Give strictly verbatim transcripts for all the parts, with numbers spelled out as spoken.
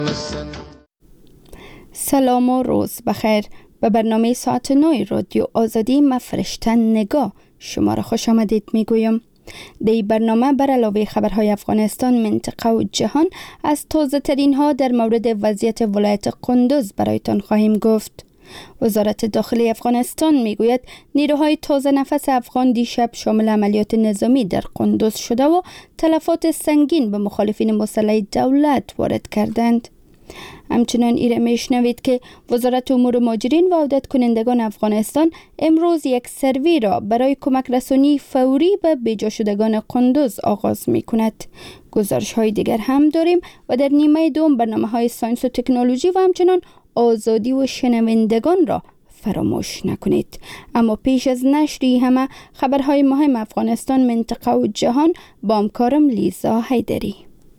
سلام و روز بخیر. به برنامه ساعت نوی رادیو آزادی ما فرشته نگاه شما را خوش آمدید می گویم. در این برنامه بر علاوه خبرهای افغانستان، منطقه و جهان از تازه ترین ها در مورد وضعیت ولایت قندوز برایتان خواهیم گفت. وزارت داخلی افغانستان می گوید نیروهای تازه نفس افغان دیشب شامل عملیات نظامی در قندوز شده و تلفات سنگین به مخالفین مسلح دولت وارد کردند. همچنان ایره میشنوید که وزارت امور مهاجرین و عودت کنندگان افغانستان امروز یک سروی را برای کمک رسانی فوری به بیجا شدگان قندوز آغاز می کند. گزارش های دیگر هم داریم و در نیمه دوم برنامه های ساینس و تکنولوژی و همچنان آزادی و شنوندگان را فراموش نکنید. اما پیش از نشری همه خبرهای مهم افغانستان، منطقه و جهان با همکارم لیزا حیدری.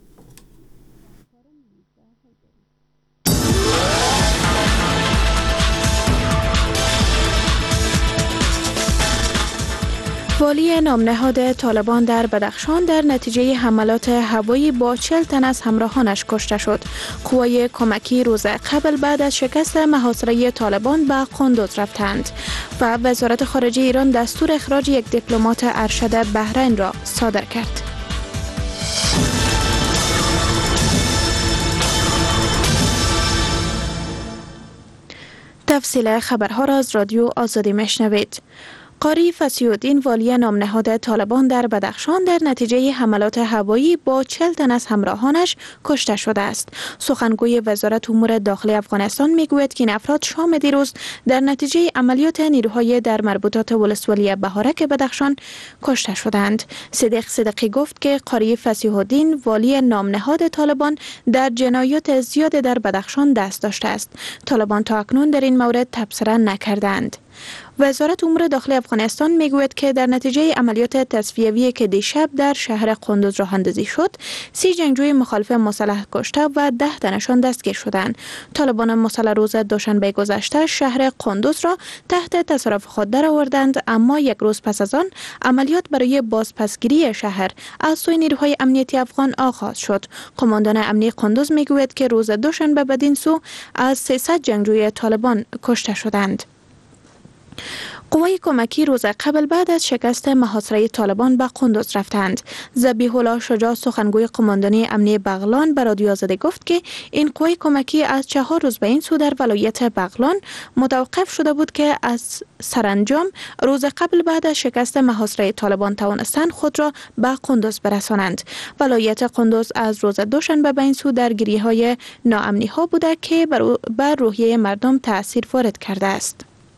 والی نامنهاد طالبان در بدخشان در نتیجه حملات هوایی با چهل تن از همراهانش کشته شد. قوای کمکی روز قبل بعد از شکست محاصره طالبان به قندوز رفتند و وزارت خارجه ایران دستور اخراج یک دیپلمات ارشد بحرین را صادر کرد. تفصیل خبرها را از رادیو آزادی میشنوید. قاری فصیح‌الدین والی نامنهاد طالبان در بدخشان در نتیجه حملات هوایی با چهل تن از همراهانش کشته شده است. سخنگوی وزارت امور داخلی افغانستان میگوید که این افراد شام دیروز در نتیجه عملیات نیروهای در مربوطات ولسوالی بهارک بدخشان کشته شدند. صدیق صدیقی گفت که قاری فصیح‌الدین والی نامنهاد طالبان در جنایات زیاد در بدخشان دست داشته است. طالبان تا اکنون در این مورد تبصره نکردند. وزارت امور داخلی افغانستان میگوید که در نتیجه عملیات تصفیه‌ای که دیشب در شهر قندوز راه اندازی شد، سی جنگجوی مخالف مسلح کشته و ده تنشان دستگیر شدند. طالبان مسلح روز دوشنبه گذشته شهر قندوز را تحت تصرف خود درآوردند، اما یک روز پس از آن عملیات برای بازپسگیری شهر از سوی نیروهای امنیتی افغان آغاز شد. قماندان امنیتی قندوز میگوید که روز دوشنبه بدین سو از سیصد جنگجوی طالبان کشته شدند. قوای کمکی روز قبل بعد از شکست محاصره طالبان به قندوز رفتند. ذبیح الله شجاع سخنگوی قماندانی امنیتی بغلان به رادیو آزادی گفت که این قوای کمکی از چهار روز به این سو در ولایت بغلان متوقف شده بود که از سرانجام روز قبل بعد از شکست محاصره طالبان توانستند خود را به قندوز برسانند. ولایت قندوز از روز دوشنبه به این سو درگیری‌های ناامنی ها بوده که بر روحیه مردم تأثیر وارد کرده است.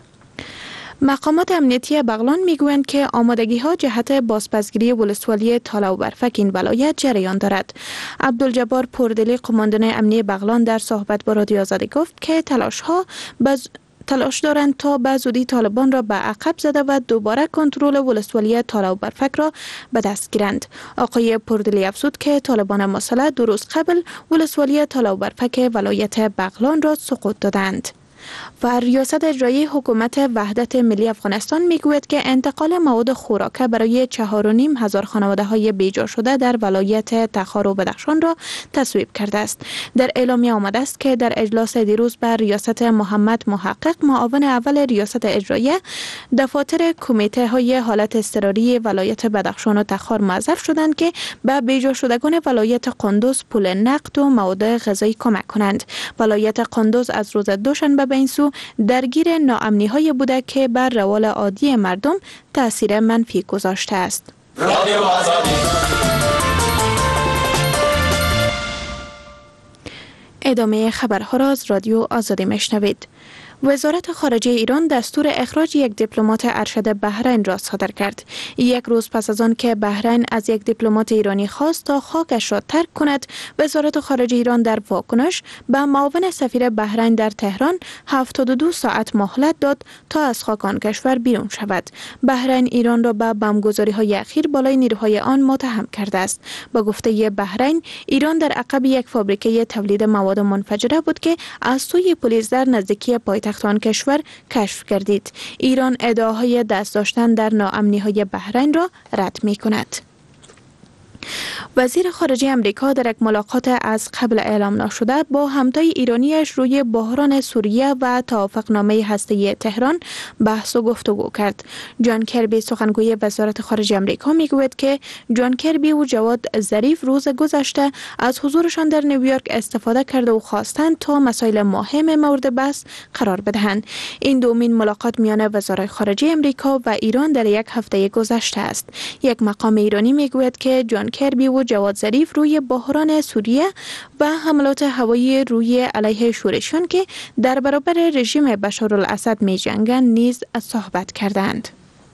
مقامات امنیتی بغلان میگویند که آمادگی ها جهت بازپسگیری ولسوالی تالا و برفک این ولایت جریان دارد. عبدالجبار پردلی قماندان امنیتی بغلان در صحبت با رادیو آزادی گفت که تلاش ها بز... تلاش دارند تا به زودی طالبان را به عقب زده و دوباره کنترل ولسوالی تالا و برفک را به دست گیرند. آقای پردلی افزود که طالبان مسلح دو روز قبل ولسوالی تالا و برفک ولایت بغلان را سقوط دادند. و ریاست اجرایی حکومت وحدت ملی افغانستان میگوید که انتقال مواد خوراکه برای چهار و نیم هزار خانواده های بیجا شده در ولایت تخار و بدخشان را تصویب کرده است. در اعلامیه آمده است که در اجلاس دیروز بر ریاست محمد محقق معاون اول ریاست اجرایی، دفاتر کمیته های حالت اضطراری ولایت بدخشان و تخار معذب شدند که به بیجا شدگان ولایت قندوز پول نقد و مواد غذایی کمک کنند. ولایت قندوز از روز دوشنبه به این سو درگیر ناامنی های بوده که بر روال عادی مردم تأثیر منفی گذاشته است. ادامه خبرها را از رادیو آزادی میشنوید. وزارت خارجه ایران دستور اخراج یک دیپلمات ارشد بحرین را صادر کرد. یک روز پس از آن که بحرین از یک دیپلمات ایرانی خواست تا خاکش را ترک کند، وزارت خارجه ایران در واکنش به معاون سفیر بحرین در تهران هفتاد و دو ساعت مهلت داد تا از خاک آن کشور بیرون شود. بحرین ایران را به بمبگذاری‌های اخیر بالای نیروهای آن متهم کرده است. با گفته بحرین، ایران در عقب یک فابریکه تولید مواد منفجره بود که از سوی پلیس در نزدیکی پایتخت آن کشور کشف گردید. ایران ادعاهای دست داشتن در ناامنی‌های بحرین را رد می‌کند. وزیر خارجه امریکا در یک ملاقات از قبل اعلام نشده با همتای ایرانیش روی بحران سوریه و توافقنامه هسته‌ای تهران بحث و گفتگو کرد. جان کربی سخنگوی وزارت خارجه امریکا میگوید که جان کربی و جواد ظریف روز گذشته از حضورشان در نیویورک استفاده کرده و خواستند تا مسائل مهم مورد بحث قرار بدهند. این دومین ملاقات میان وزرای خارجه امریکا و ایران در یک هفته گذشته است. یک مقام ایرانی میگوید که جان کربی و جواد ظریف روی بحران سوریه و حملات هوایی روی علیه شورشیان که در برابر رژیم بشارالاسد می جنگند نیز صحبت کردند.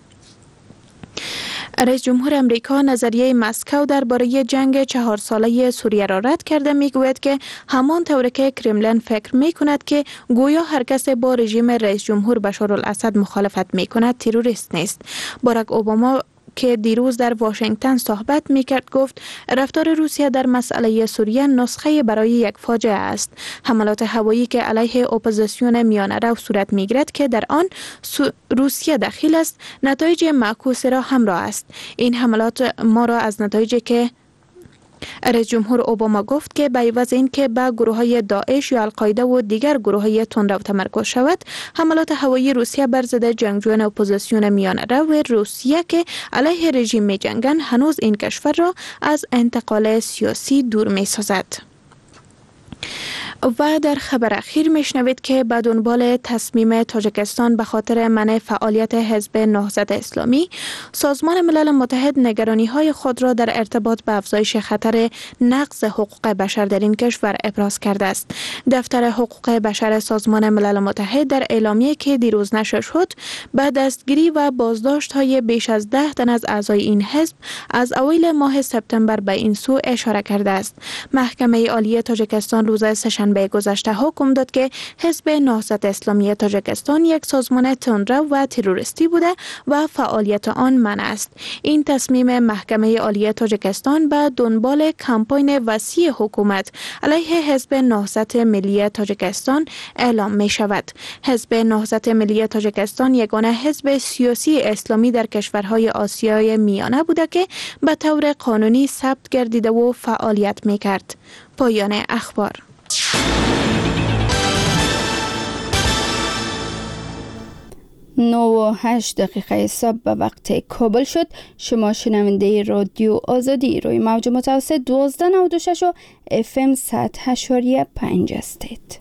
رئیس جمهور امریکا نظریه مسکو درباره جنگ چهار ساله سوریه را رد کرده. میگوید که همان طور که کرملین فکر می کند که گویا هر کس با رژیم رئیس جمهور بشارالاسد مخالفت می کند تروریست نیست. باراک اوباما که دیروز در واشنگتن صحبت میکرد گفت رفتار روسیه در مسئله سوریه نسخه برای یک فاجعه است. حملات هوایی که علیه اپوزیسیون میانه رو صورت میگیرد که در آن روسیه دخیل است نتایج معکوس را همراه است. این حملات ما را از نتایجی که رئیس جمهور اوباما گفت که به عوض اینکه به گروه‌های داعش یا القاعده و دیگر گروه‌های تندرو تمرکز شود، حملات هوایی روسیه بر ضد جنگجویان اپوزیسیون میانه رو روسیه که علیه رژیم می‌جنگند هنوز این کشور را از انتقال سیاسی دور می‌سازد. و در خبر اخیر میشنوید که به دنبال تصمیم تاجیکستان به خاطر منع فعالیت حزب نهضت اسلامی، سازمان ملل متحد نگرانی های خود را در ارتباط به افزایش خطر نقض حقوق بشر در این کشور ابراز کرده است. دفتر حقوق بشر سازمان ملل متحد در اعلامیه که دیروز نشر شد به دستگیری و بازداشت های بیش از ده تن از اعضای این حزب از اوایل ماه سپتامبر به این سو اشاره کرده است. محکمه عالی تاجیکستان روز سه‌شنبه به گذشته حکم داد که حزب نهضت اسلامی تاجیکستان یک سازمان تندرو و تروریستی بوده و فعالیت آن منع است. این تصمیم محکمه عالی تاجیکستان به دنبال کمپاین وسیع حکومت علیه حزب نهضت ملی تاجیکستان اعلام می شود. حزب نهضت ملی تاجیکستان یگانه حزب سیاسی اسلامی در کشورهای آسیای میانه بوده که به طور قانونی ثبت گردیده و فعالیت می کرد. پایان اخبار. نه و هشت دقیقه صبح به وقت کابل شد. شما شنونده رادیو آزادی روی موج متوسط دوازده نود و شش و اف ام صد و هشت و پنج هستید.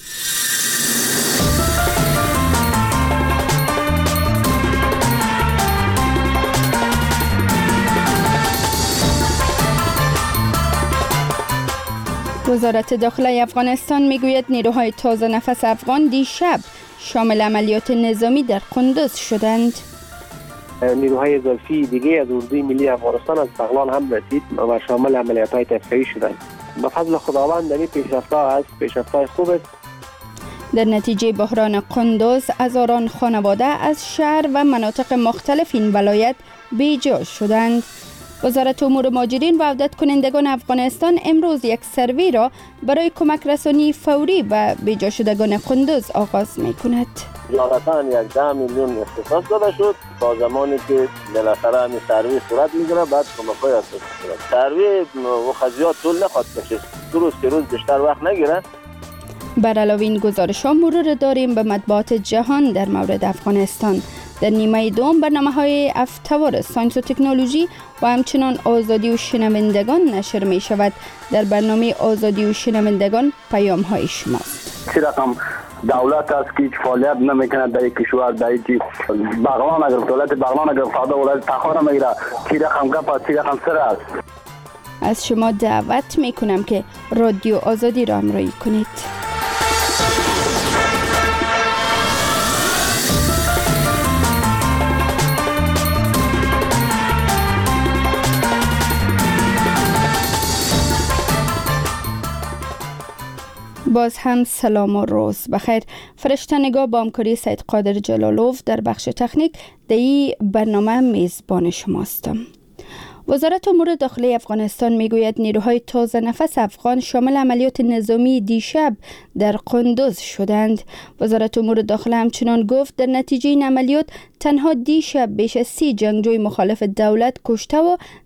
وزارت داخله افغانستان میگوید نیروهای تازه نفس افغان دیشب شامل عملیات نظامی در قندوز شدند. نیروهای اضافی دیگه از اردوی ملی افغانستان از بغلان هم رسید و شامل عملیات‌های دفاعی شدند. به فضل خداوند این پیشرفت‌ها است، پیشرفت‌های خوب است. در نتیجه بحران قندوز هزاران خانواده از شهر و مناطق مختلف این ولایت بیجا شدند. وزارت امور مهاجرین و عودت کنندگان افغانستان امروز یک سروی را برای کمک رسانی فوری به بیجا شدگان قندوز آغاز می کند. زیادتاً یک ده میلیون اختصاص داده شد تا زمانی که بالاخره همین سروی صورت میگیره بعد کمک‌های اساسی صورت. سروی و خزیات طول نخواهد کشید. دو روز که روز بیشتر وقت نگیره. بر علاوه این گزارش ها مرور داریم به مطبوعات جهان در مورد افغانستان. در نیمه دوم برنامه‌های افتوار ساینس و تکنولوژی و همچنان آزادی و شنوندگان نشر می شود. در برنامه آزادی و شنوندگان پیام های شماست. چی رقم دولت است که فعالیت نمیکنه در یک کشور، در یک بغلان اگر دولت بغلان اگر فردا ولایت تخار میگیره چی رقم گپ است، چی رقم سر است. از شما دعوت می کنم که رادیو آزادی را همراهی کنید. باز هم سلام و روز بخیر. فرشته نگاه با همکاری سید قادر جلالوف در بخش تکنیک در این برنامه میزبان شماستم. وزارت امور داخلی افغانستان میگوید نیروهای تازه نفس افغان شامل عملیات نظامی دیشب در قندوز شدند. وزارت امور داخله همچنان گفت در نتیجه این عملیات تنها دیشب بیش از سی جنگجوی مخالف دولت کشته و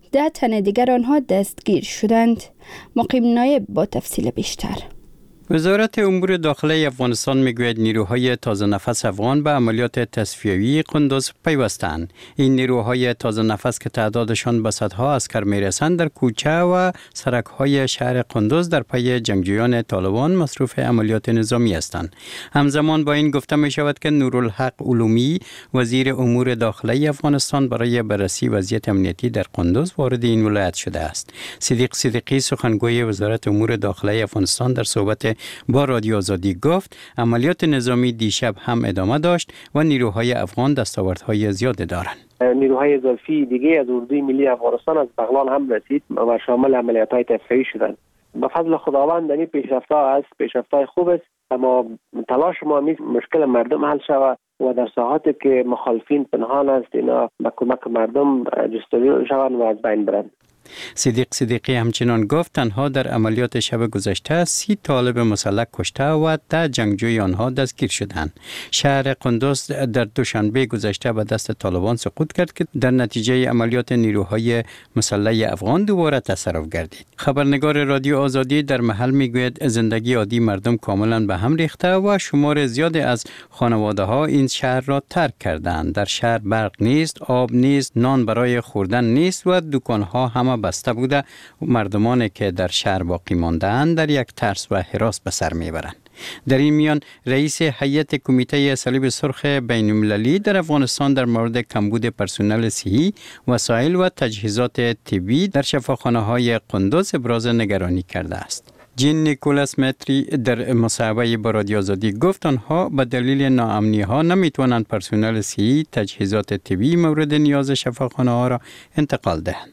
ده تن دیگر آنها دستگیر شدند. مقیم نایب با تفصیل بیشتر. وزارت امور داخلی افغانستان میگوید نیروهای تازه نفس افغان به عملیات تصفیه‌ای قندوز پیوستند. این نیروهای تازه نفس که تعدادشان به صدها عسکر میرسند در کوچه و سرک‌های شهر قندوز در پی جنگجویان طالبان مصروف عملیات نظامی هستند. همزمان با این گفته می شود که نورالحق علومی وزیر امور داخلی افغانستان برای بررسی وضعیت امنیتی در قندوز وارد این ولایت شده است. صدیق صدیقی سخنگوی وزارت امور داخلی افغانستان در صحبت با رادیو آزادی گفت عملیات نظامی دیشب هم ادامه داشت و نیروهای افغان دستاوردهای زیاده دارند. نیروهای اضافی دیگه از اردوی ملی افغانستان از بغلان هم رسید و شامل عملیات‌های تفریحی شدند. به فضل خداوند این پیشرفت‌ها است، پیشرفت‌های خوب است، اما تلاش ما نیست مشکل مردم حل شود و در ساحاتی که مخالفین پنهان است اینا با کمک مردم جستجو شوند و از بین برند. صدیق صدیقی همچنان گفت تنها در عملیات شب گذشته سی طالب مسلح کشته و ده جنگجوی آنها دستگیر شدند. شهر قندوز در دوشنبه گذشته به دست طالبان سقوط کرد که در نتیجه عملیات نیروهای مسلح افغان دوباره تصرف گردید. خبرنگار رادیو آزادی در محل میگوید زندگی عادی مردم کاملا به هم ریخته و شمار زیادی از خانواده ها این شهر را ترک کردند. در شهر برق نیست، آب نیست، نان برای خوردن نیست و دکان ها همه بسته بوده. مردمانی که در شهر باقی مانده‌اند در یک ترس و هراس به سر میبرند. در این میان رئیس هیئت کمیته صلیب سرخ بین المللی در افغانستان در مورد کمبود پرسنل صحی، وسایل و تجهیزات طبی در شفاخانه‌های قندوز ابراز نگرانی کرده است. جین نیکولاس متری در مصاحبه با رادیو آزادی گفت آنها به دلیل ناامنی ها نمیتوانند پرسنل صحی، تجهیزات طبی مورد نیاز شفاخانه ها را انتقال دهند.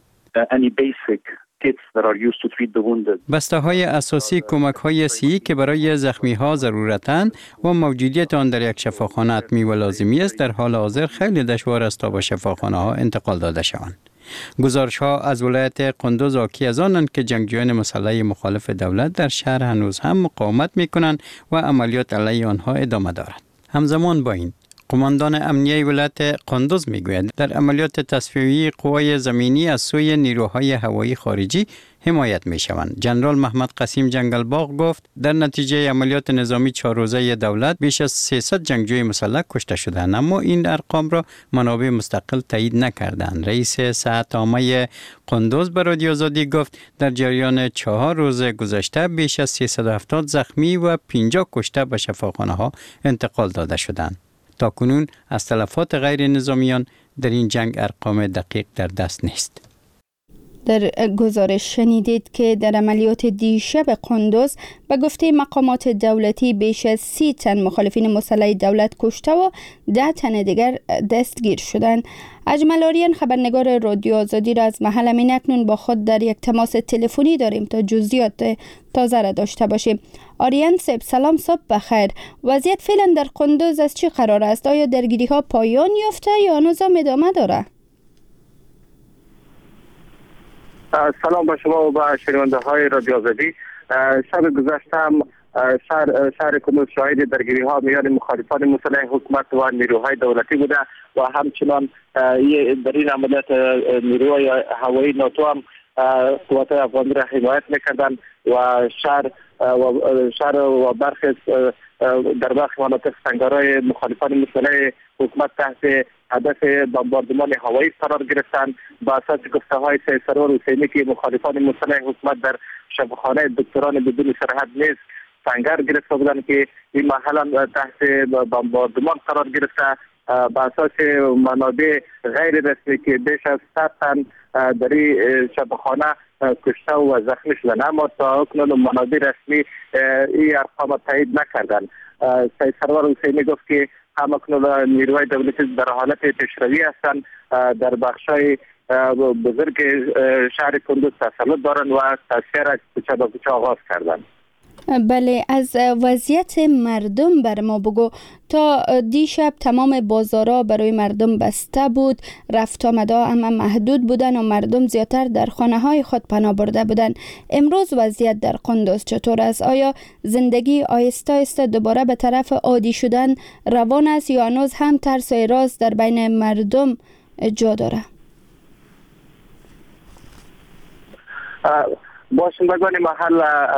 بسته های اساسی کمک های صحی که برای زخمی ها ضرورتند و موجودیت آن در یک شفاخانه حتمی و لازمی است در حال حاضر خیلی دشوار است تا به شفاخانه ها انتقال داده شوند. گزارش ها از ولایت قندوز حاکی از آنند که جنگجویان مسلح مخالف دولت در شهر هنوز هم مقاومت می کنند و عملیات علیه آنها ادامه دارد. همزمان با این قماندان امنیه ولایت قندوز میگوید در عملیات تصفیه‌ای قوای زمینی از سوی نیروهای هوایی خارجی حمایت می شوند. جنرال محمد قسیم جنگلباغ گفت در نتیجه عملیات نظامی چهار روزه دولت بیش از سیصد جنگجوی مسلح کشته شدند، اما این ارقام را منابع مستقل تایید نکردند. رئیس ساعت عامه قندوز به رادیو آزادی گفت در جریان چهار روز گذشته بیش از سیصد و هفتاد زخمی و پنجاه کشته به شفاخانه ها انتقال داده شدند. تاکنون از تلفات غیر نظامیان در این جنگ ارقام دقیق در دست نیست. در گزارش شنیدید که در عملیات دیشب قندوز به گفته مقامات دولتی بیش از سی تن مخالفین مسلح دولت کشته و ده تن دیگر دستگیر شدند. اجمل آریان خبرنگار رادیو آزادی را از محل امین اکنون با خود در یک تماس تلفنی داریم تا جزئیات تازه را داشته باشیم. آریان صاحب سلام، صبح بخیر. وضعیت فعلا در قندوز از چی قرار است؟ آیا درگیری ها پایان یافته یا هنوز هم ادامه داره؟ سلام با شما و با شنونده های رادیو آزادی. شب گذشته هم شهر شهر قندوز شاهد درگیری ها میان مخالفان مسلح حکومت و نیروهای دولتی بوده و همچنان در این عملیات نیروهای هوایی ناتو هم قوات افغانی را حمایت میکردن و شهر و شهر و برخی در برخی مناطق سنگرهای مخالفان مسلح حکومت تحت هدف بمباردمان هوایی قرار گرفتند. با اساس گفته های سید سرور حسینی که مخالفان مسلح حکومت در شفاخانه دکتران بدون سرحد نیز سنگر گرفته بودند که این محل تحت بمباردمان قرار گرفته. با اساس منابع غیر رسمی که بیش از صد تن در این شفاخانه کشته و زخمی شدند، اما تا اکنون منابع رسمی این ارقام تایید نکردند. سید سرور حسینی گفت که همکنون نیروهای دولتی در حالت پیشروی هستند، در بخشای بزرگ شهر قندوز تسلط دارند و تسخیر از کوچه به کوچه آغاز کردند. بله، از وضعیت مردم بر ما بگو. تا دیشب تمام بازارها برای مردم بسته بود، رفت آمدها اما محدود بودن و مردم زیادتر در خانه های خود پناه برده بودند. امروز وضعیت در قندوز چطور است؟ آیا زندگی آهسته آهسته دوباره به طرف عادی شدن روان است یا هنوز هم ترس و اراز در بین مردم جا داره؟ باشندگان محل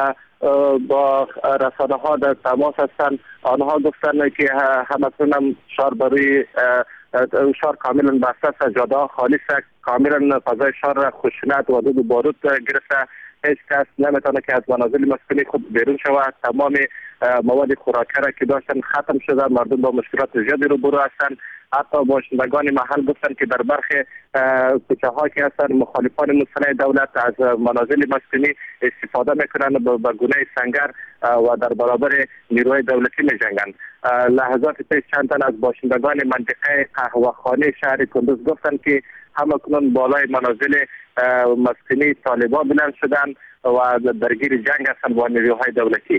با رسانه ها در تماس هستند. آنها گفتند که همکنون هم شهر بروی شهر کاملا بسته است، جاده ها خالی است، کاملا فضای شهر خشونت و دود و بارود گرفته. هیچ کس نمیتونه که از منازل مسکونی خود بیرون شود. تمام مواد خوراکی را که داشتن ختم شده، مردم با مشکلات زیادی روبرو هستند. حتی باشندگان محل گفتند که در برخی کوچه ها که هستند مخالفان مسلح دولت از منازل مسکونی استفاده میکنند، به گونه سنگر و در برابر نیروهای دولتی میجنگند. لحظات پیش چند تن از باشندگان منطقه قهوه‌خانه شهر کندوز گفتند که همکنون بالای منازل مسکونی طالبان بلند شدند و درگیر جنگ هستند با نیروهای دولتی.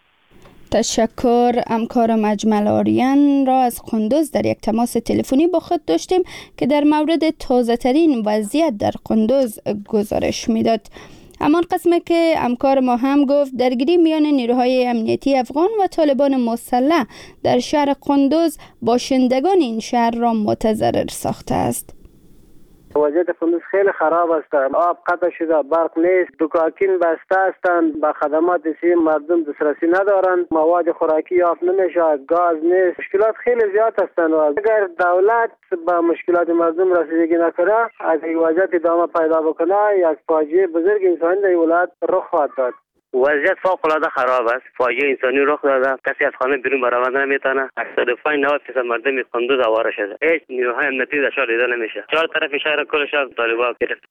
تشکر. همکار مجمل آریان را از قندوز در یک تماس تلفنی با خود داشتیم که در مورد تازه ترین وضعیت در قندوز گزارش میداد. همان قسمه که همکار ما هم گفت درگیری میان نیروهای امنیتی افغان و طالبان مسلح در شهر قندوز باشندگان این شهر را متضرر ساخته است. وضعیت قندوز خیلی خراب است. آب قطع شده، برق نیست، دکاکین بسته هستند، به خدمات سی مردم دسترسی ندارند، مواد خوراکی یافت نمیشه، گاز نیست. مشکلات خیلی زیاد هستند و اگر دولت به مشکلات مردم رسیدگی نکنه، از این وضعیت ادامه پیدا بکنه، یک فاجعه بزرگ انسانی در ولایت رخ خواهد داد. وضعیت فوق‌العاده خراب است. فاجعه انسانی رخ داده. کسی از خانه بیرون برآمد نمیتونه. هشتاد و پنج نود درصد مردم قندوز آواره شده. هیچ نیروهای امنیتی در شهر دیده نمیشه. چهار طرف شهر کل شهر طالبان گرفت.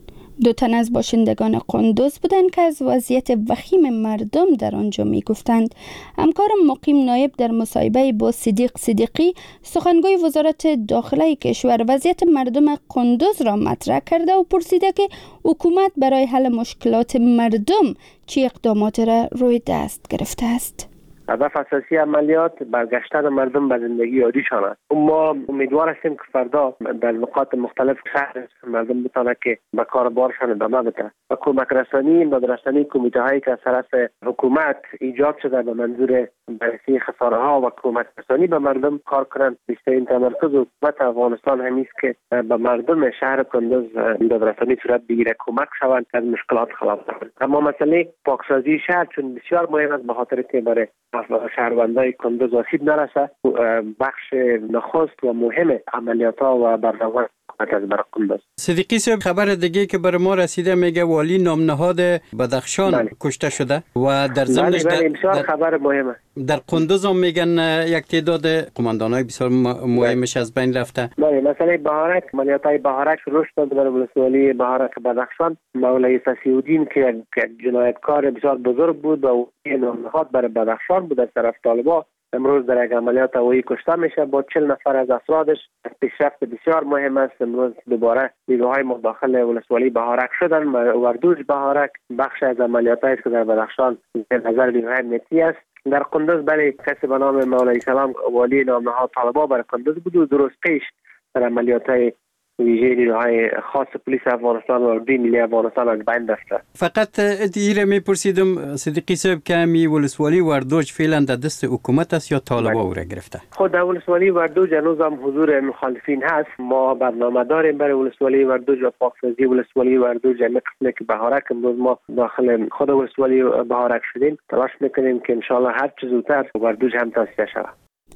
دو تن از باشندگان قندوز بودند که از وضعیت وخیم مردم در آنجا می گفتند. همکار مقیم نایب در مصاحبه با صدیق صدیقی سخنگوی وزارت داخله کشور وضعیت مردم قندوز را مطرح کرده و پرسیده که حکومت برای حل مشکلات مردم چه اقدامات را روی دست گرفته است. هدف اساسی عملیات برگشتن مردم به زندگی عادیشان است. ما امیدوار هستیم که فردا در نقاط مختلف شهر مردم بتونه که به کار بارشان ادامه بده. و کمک رسانی مدرسانی کمیته هایی که از طرف حکومت ایجاد شده به منظور بررسی خساره ها و کمک رسانی به مردم کار کنند. بیشترین تمرکز حکومت افغانستان همین است که به مردم شهر کندوز مدرسانی صورت بگیره، کمک شوند از مشکلات خلاص شوند. اما مسئله پاکسازی شهر چون بسیار مهم است، به خاطر که برای شهروندای کندوز آسیب نرسه، بخش نخست و مهم عملیات ها و برنامه از برقندوز. صدیقی صاحب، خبر دیگه که بر ما رسیده میگه والی نامنهاد بدخشان بله. کشته شده و در ضمنش بله بله در, در خبر مهمه. در قندوز هم میگن یک تعداد قماندانای بسیار مهمش از بین رفته. بله، مسئله بهارک، عملیاتای بهارک شروع شد در ولسوالی بهارک بدخشان. مولوی فصیح‌الدین که جنایتکار بسیار بزرگ بود و نامنهاد برای بدخشان بود از طرف طالبان، امروز در یک عملیات هوایی کشته میشه با چهل نفر از افرادش. پیشرفت بسیار مهم است. امروز دوباره نیروهای مداخل ولسوالی بهارک شدن. وردوج بهارک بخش از عملیات است که در بدخشان در نظر نیروهای امنیتی است. در قندوز بله کسی به نام مولوی سلام والی نامنهاد طالبان برای قندوز بود و درست پیش در عملیات ویژه نیروهای خاص پلیس افغانستان و اردوی ملی افغانستان از بین رفته. فقط دیره میپرسیدم صدیقی صاحب که می ولسوالی وردوج فعلا در دست حکومت است یا طالبان او را گرفته؟ خود در ولسوالی وردوج هنوز هم حضور مخالفین هست. ما برنامه داریم برای ولسوالی وردوج و پاکسازی ولسوالی وردوج. همین قسمه که بهارک امروز ما داخل خود ولسوالی بهارک شدیم، تلاش میکنیم که انشالله هر چه زودتر وردوج هم تاسیس شود.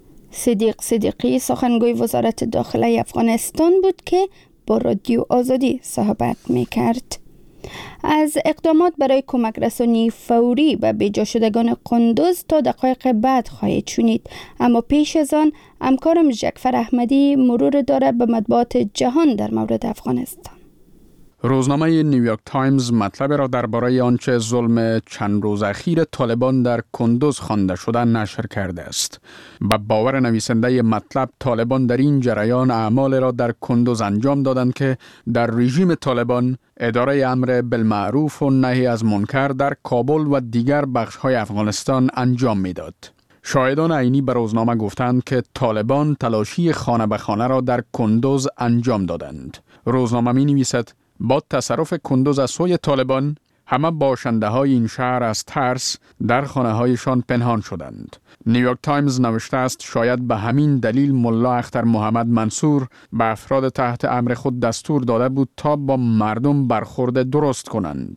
صدیق صدیقی سخنگوی وزارت داخله افغانستان بود که با رادیو آزادی صحبت میکرد. از اقدامات برای کمک رسانی فوری به بیجا شدگان قندوز تا دقایق بعد خواهید شنید، اما پیش از آن همکارم جعفر احمدی مرور داره به مطبوعات جهان در مورد افغانستان. روزنامه نیویورک تایمز مطلب را درباره آنچه ظلم چند روز اخیر طالبان در کندوز خوانده شده نشر کرده است. با باور نویسنده مطلب، طالبان در این جریان اعمال را در کندوز انجام دادند که در رژیم طالبان اداره امر بالمعروف و نهی از منکر در کابل و دیگر بخش‌های افغانستان انجام می‌داد. شاهدان عینی به روزنامه گفتند که طالبان تلاشی خانه به خانه را در کندوز انجام دادند. روزنامه می‌نویسد با تصرف کندوز از سوی طالبان، همه باشنده های این شهر از ترس در خانه هایشان پنهان شدند. نیویورک تایمز نوشته است شاید به همین دلیل ملا اختر محمد منصور به افراد تحت امر خود دستور داده بود تا با مردم برخورد درست کنند.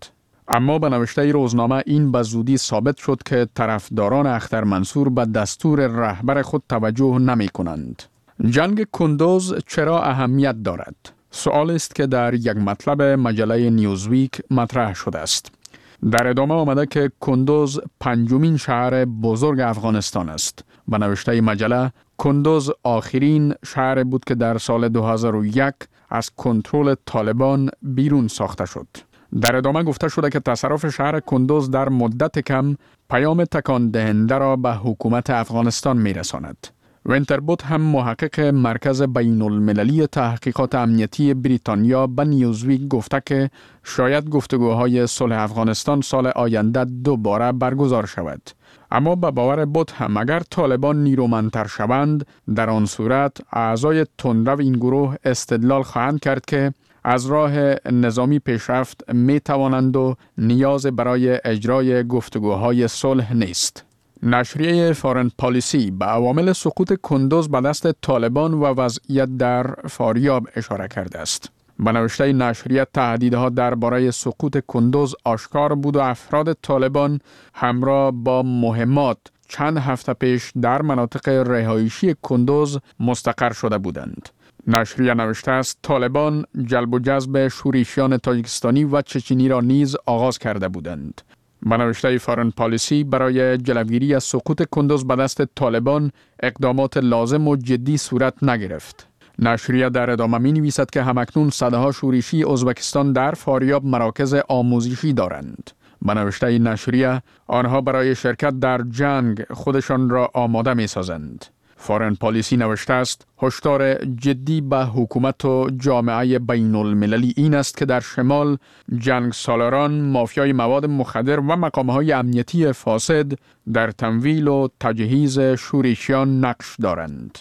اما به نوشته روزنامه این به زودی ثابت شد که طرفداران اختر منصور به دستور رهبر خود توجه نمی کنند. جنگ کندوز چرا اهمیت دارد؟ سوال است که در یک مطلب مجله نیوزویک مطرح شده است. در ادامه آمده که کندوز پنجمین شهر بزرگ افغانستان است. به نوشته مجله، کندوز آخرین شهر بود که در سال دو هزار و یک از کنترل طالبان بیرون ساخته شد. در ادامه گفته شده که تصرف شهر کندوز در مدت کم پیام تکان دهنده را به حکومت افغانستان می رساند. وینتربوت هم محقق مرکز بین المللی تحقیقات امنیتی بریتانیا به نیوزویک گفته که شاید گفتگوهای صلح افغانستان سال آینده دوباره برگزار شود. اما به باور بوت هم اگر طالبان نیرومندتر شوند، در آن صورت اعضای تندرو این گروه استدلال خواهند کرد که از راه نظامی پیشرفت می توانند و نیاز برای اجرای گفتگوهای صلح نیست. نشریه فارن پالیسی به عوامل سقوط کندوز به دست طالبان و وضعیت در فاریاب اشاره کرده است. به نوشته نشریه تهدیدها درباره سقوط کندوز آشکار بود و افراد طالبان همراه با مهمات چند هفته پیش در مناطق رهایشی کندوز مستقر شده بودند. نشریه نوشته است طالبان جلب و جذب شورشیان تاجیکستانی و چچنی را نیز آغاز کرده بودند. به نوشته فارن پالیسی برای جلوگیری از سقوط کندوز به دست طالبان اقدامات لازم و جدی صورت نگرفت. نشریه در ادامه می نویسد که همکنون صدها شورشی ازبکستان در فاریاب مراکز آموزشی دارند. به نوشته نشریه آنها برای شرکت در جنگ خودشان را آماده می سازند. فارن پالیسی نوشته است هشدار جدی به حکومت و جامعه بین المللی این است که در شمال جنگ سالاران، مافیای مواد مخدر و مقامهای امنیتی فاسد در تمویل و تجهیز شورشیان نقش دارند.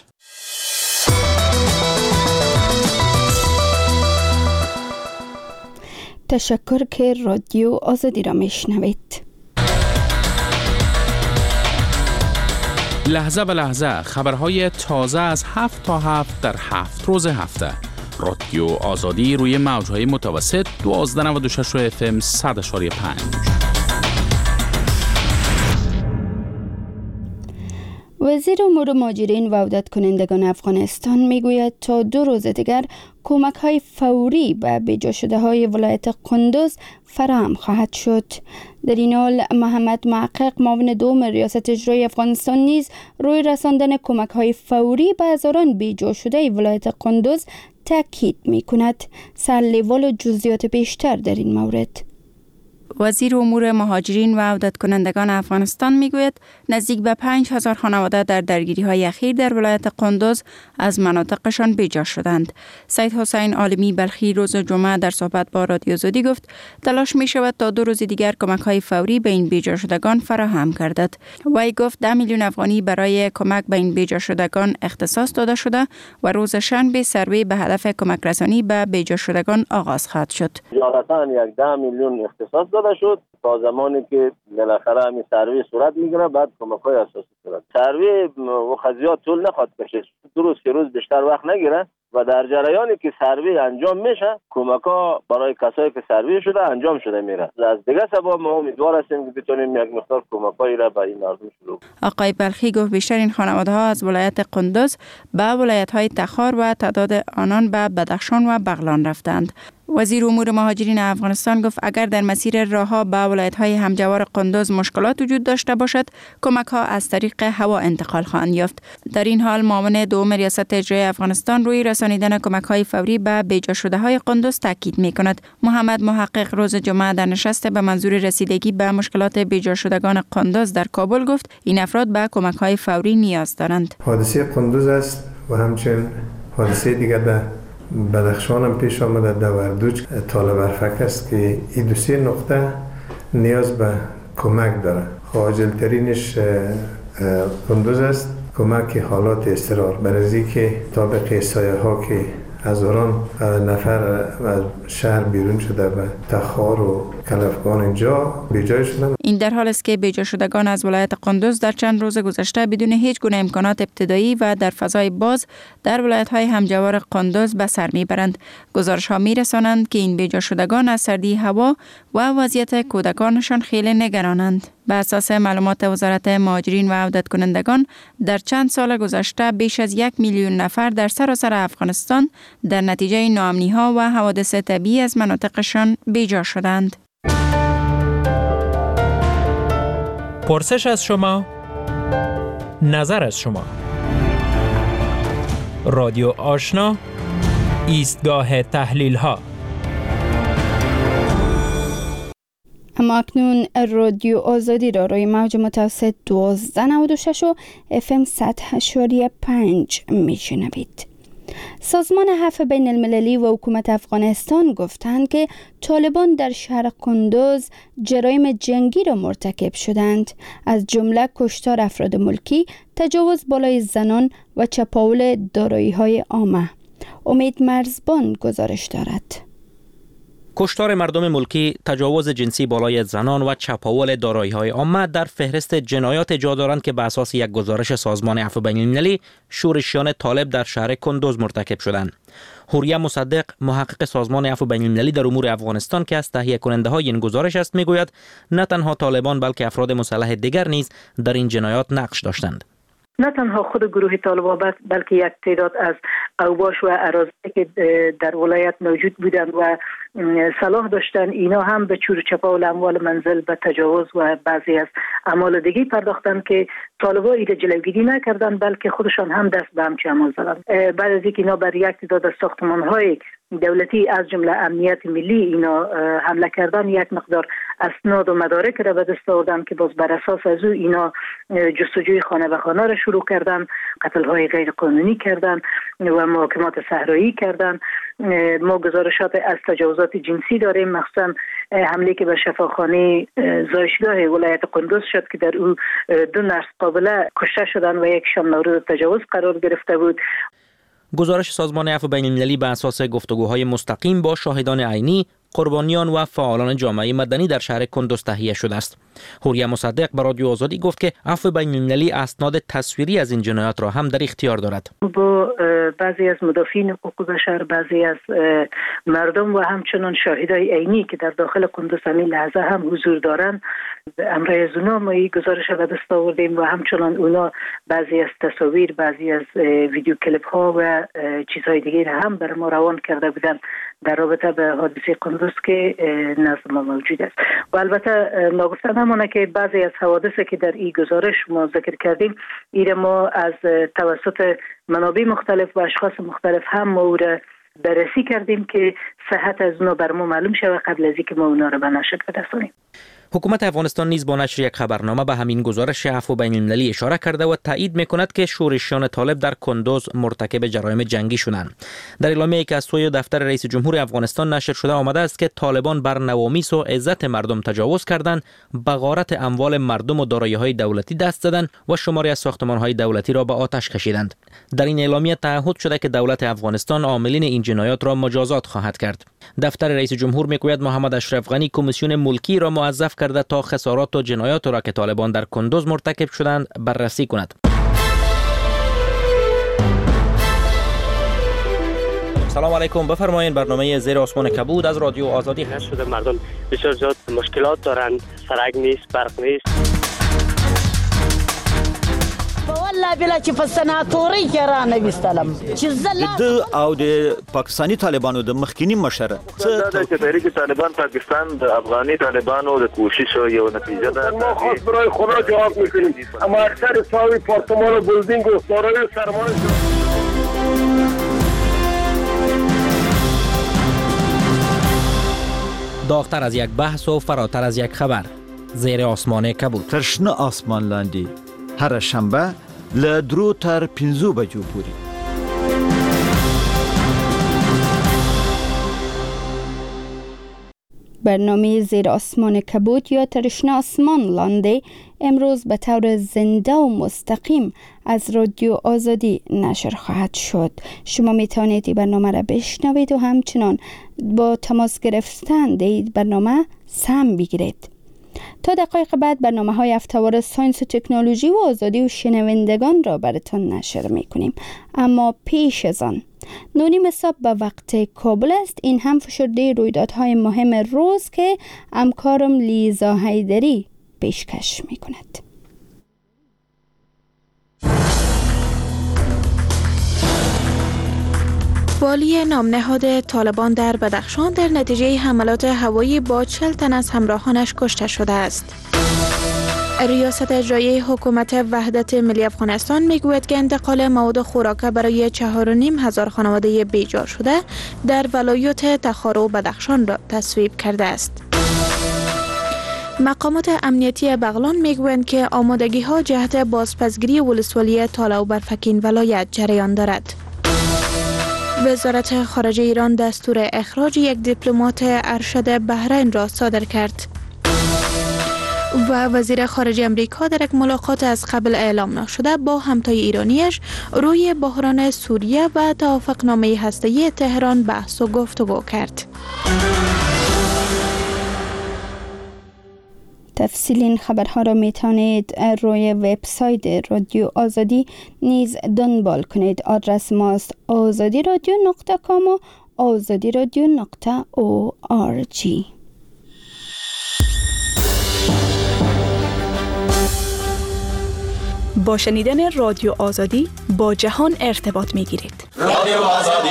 تشکر که رادیو آزادی را میشنوید. لحظه به لحظه خبرهای تازه از هفت تا هفت در هفت روز هفته. رادیو آزادی روی موجهای متوسط دوازده نود و شش اف ام صد و پنج. وزیر امور مهاجرین و عودت کنندگان افغانستان میگوید تا دو روز دیگر کمک های فوری به بیجا شده های ولایت قندوز فراهم خواهد شد. در این حال محمد محقق معاون دوم ریاست اجرایی افغانستان نیز روی رساندن کمک های فوری به هزاران بیجا شده ولایت قندوز تاکید می کند. سرلیوال و جزئیات بیشتر در این مورد. وزیر امور مهاجرین و عودت کنندگان افغانستان میگوید نزدیک به پنج هزار خانواده در درگیری های اخیر در ولایت قندوز از مناطقشان بیجا شدند. سید حسین عالمی بلخی روز جمعه در صحبت با رادیو آزادی گفت تلاش می شود تا دو روز دیگر کمک های فوری به این بیجا شدگان فراهم گردد. وی گفت ده میلیون افغانی برای کمک به این بیجا شدگان اختصاص داده شده و روز شنبه سروی به هدف کمک رسانی به بیجا شدگان آغاز خواهد شد. جالباً یک ده میلیون اختصاص داده شد تا زمانی که بالاخره همین سروی صورت میگیره بعد کمک‌های اساسی صورت. سروی و خزیات طول نخواهد کشید. دو روز که روز بیشتر وقت نگیره و در جریانی که سروی انجام میشه کمک‌ها برای کسایی که سروی شده انجام شده میره. از دیگه سبب ما امیدوار هستیم که بتونیم یک مقدار کمک‌هایی را به این مردم شروع. آقای بلخی گفت بیشتر این خانواده‌ها از ولایت قندوز به ولایت‌های تخار و تعداد آنان به بدخشان و بغلان رفتند. وزیر امور مهاجرین افغانستان گفت اگر در مسیر راه‌ها به ولایت‌های همجوار قندوز مشکلات وجود داشته باشد کمک‌ها از طریق هوا انتقال خواهند یافت. در این حال معاون دوم ریاست اجرایی افغانستان روی رسانیدن کمک‌های فوری به بیجا شده‌های قندوز تاکید می‌کند. محمد محقق روز جمعه در نشست به منظور رسیدگی به مشکلات بیجا شدگان قندوز در کابل گفت این افراد به کمک‌های فوری نیاز دارند. حادثه قندوز است و همچنین حادثه دیگر در بدخشان هم پیش آمده در وردوج طالب ارفک است که این دو سه نقطه نیاز به کمک داره. عاجل ترینش قندوز است، کمک حالات اضطرار برای که طابق احصایه ها که هزاران نفر از شهر بیرون شده و تخار و کلافگان اینجا بیجای شدن. این در حال است که بیجا شدگان از ولایت قندوز در چند روز گذشته بدون هیچ گونه امکانات ابتدایی و در فضای باز در ولایت‌های همجوار قندوز به سر میبرند. گزارش‌ها میرسانند که این بیجا شدگان از سردی هوا و وضعیت کودکانشان خیلی نگرانند. به اساس معلومات وزارت مهاجرین و عودت کنندگان در چند سال گذشته بیش از یک میلیون نفر در سراسر افغانستان در نتیجه ناامنی‌ها و حوادث طبیعی از مناطقشان بیجا شدند. پرسش از شما، نظر از شما. رادیو آشنا، ایستگاه تحلیل ها. اما اکنون رادیو آزادی را روی موج متوسط دوازده نود و شش و اف ام صد و پنج میشنوید. سازمان عفو بین المللی و حکومت افغانستان گفتند که طالبان در شهر قندوز جرایم جنگی را مرتکب شدند، از جمله کشتار افراد ملکی، تجاوز بالای زنان و چپاول دارایی‌های عامه. امید مرزبان گزارش دارد. کشتار مردم ملکی، تجاوز جنسی بالای زنان و چپاول دارایی‌های عامه در فهرست جنایات جا دارند که به اساس یک گزارش سازمان عفو بین المللی شورشیان طالب در شهر قندوز مرتکب شدند. حوریه مصدق، محقق سازمان عفو بین المللی در امور افغانستان که از تهیه کننده های این گزارش است، میگوید نه تنها طالبان بلکه افراد مسلح دیگر نیز در این جنایات نقش داشتند. نه تنها خود گروه طالبان بلکه یک تعداد از اوباش و اراضی که در ولایت موجود بودند و صلاح داشتند، اینا هم به چور چپاول اموال منزل، به تجاوز و بعضی از اعمال دیگه پرداختند که طالبان ایده جلوگیری نکردند بلکه خودشان هم دست به همچین اعمال زدند. بعد از اینکه اینا بر یک تعداد از ساختمان‌های دولتی از جمله امنیت ملی اینا حمله کردن، یک مقدار اسناد و مدارک را به دست آوردن که باز بر اساس از او اینا جستجوی خانه به خانه را شروع کردن، قتل‌های غیر قانونی کردن و محاکمات صحرایی کردن. ما گزارشات از تجاوزات جنسی داریم، مخصوصا حمله که به شفاخانه زایشگاه ولایت قندوز شد که در او دو نرس قابله کشته شدن و یکشان مورد تجاوز قرار گرفته بود. گزارش سازمان عفو بین المللی به اساس گفتگوهای مستقیم با شاهدان عینی، قربانیان و فعالان جامعه مدنی در شهر قندوز تهیه شده است. حوریه مصدق به رادیو آزادی گفت که عفو بین المللی اسناد تصویری از این جنایات را هم در اختیار دارد. با بعضی از مدافعین حقوق بشر، بعضی از مردم و همچنان شاهدای عینی که در داخل قندوز همین لحظه هم حضور دارند، امروز از اونا ما این گزارش را به دست آوردیم و همچنان اونا بعضی از تصاویر، بعضی از ویدیو کلیپ ها و چیزهای دیگه هم بر ما روان کرده بودند در رابطه به حادثه قندوز که نزد ما موجود است. و البته ناگفته نمانه که بعضی از حوادث که در این گزارش ما ذکر کردیم، این ما از توسط منابع مختلف و اشخاص مختلف هم ما را بررسی کردیم که صحت از اونا بر ما معلوم شود قبل از اینکه ما اونا را به نشر برسانیم. حکومت افغانستان نیز با نشر یک خبرنامه به همین گزارش عفو بین المللی اشاره کرده و تایید میکند که شورشیان طالب در قندوز مرتکب جرایم جنگی شدند. در اعلامیه‌ای که از سوی دفتر رئیس جمهور افغانستان نشر شده آمده است که طالبان بر نوامیس و عزت مردم تجاوز کردند، به غارت اموال مردم و دارایی‌های دولتی دست زدند و شماری از ساختمان‌های دولتی را به آتش کشیدند. در این اعلامیه تعهد شده که دولت افغانستان عاملین این جنایات را مجازات خواهد کرد. دفتر رئیس جمهور میگوید محمد اشرف غنی کمیسیون ملکی را موظف کرده تا خسارات و جنایات را که طالبان در قندوز مرتکب شدند بررسی کند. سلام علیکم، بفرمایید. برنامه زیر آسمان کبود از رادیو آزادی هست. شده مردم بسیار زیاد مشکلات دارند، سرک نیست، برق نیست. والله بلا چې په سناتوري کې را نه وستلم چې زلا د او د پاکستاني طالبانو د مخکینی مشر څه د تحریک طالبان پاکستان د افغاني طالبانو د کوشش او یو نتیجه ده. ما خاص برای خدا جواب میکنیم، اما اکثر ساوی پارتمان و بلدینگ و دارای سرمایه داغتر از یک بحث و فراتر از یک خبر، زیر آسمان کبود. ترشنه آسمان لاندی هر شنبه له درو تر پنځو بجو پورې. برنامه زیر آسمان کبود یا ترشنه آسمان لانده امروز به طور زنده و مستقیم از رادیو آزادی نشر خواهد شد. شما می توانید این برنامه را بشنوید و همچنان با تماس گرفتن در برنامه سهم بگیرید. تا دقایق بعد برنامه های هفته‌وار ساینس و تکنولوژی و آزادی و شنوندگان را براتون نشر می کنیم. اما پیش از آن نونیم صبح به وقت کابل است. این هم فشرده رویدادهای مهم روز که همکارم لیزا حیدری پیشکش می کند. والی نامنهاد طالبان در بدخشان در نتیجه حملات هوایی با چهل تن از همراهانش کشته شده است. ریاست اجرایی حکومت وحدت ملی افغانستان میگوید که انتقال مواد خوراکه برای چهار و نیم هزار خانواده بیجار شده در ولایت تخار و بدخشان را تصویب کرده است. مقامات امنیتی بغلان میگویند که آمادگی ها جهت بازپسگیری ولسوالی تالا و برفکین ولایت جریان دارد. وزارت خارجه ایران دستور اخراج یک دیپلمات ارشد بحرین را صادر کرد و وزیر خارجه امریکا در یک ملاقات از قبل اعلام نشده با همتای ایرانیش روی بحران سوریه و توافقنامه هسته‌ای تهران بحث و گفتگو کرد. تفصیل این خبرها را می توانید روی وبسایت رادیو آزادی نیز دنبال کنید. آدرس ماست آزادی رادیو نقطه کام و آزادی رادیو نقطه او آر جی. با شنیدن رادیو آزادی با جهان ارتباط می گیرید. رادیو آزادی.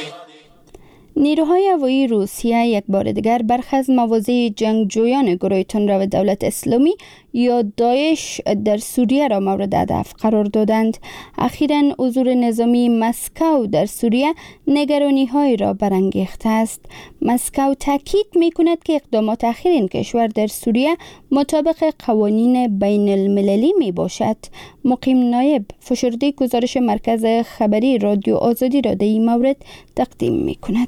نیروهای هوایی روسیه یک بار دیگر برخی از مواضع جنگجویان گروه تندرو دولت اسلامی یا داعش در سوریه را مورد هدف قرار دادند. اخیراً حضور نظامی مسکو در سوریه نگرانی‌های را برانگیخته است. مسکو تاکید می‌کند که اقدامات اخیر این کشور در سوریه مطابق قوانین بین المللی میباشد. مقیم نایب فشرده گزارش مرکز خبری رادیو آزادی را در این مورد تقدیم می‌کند.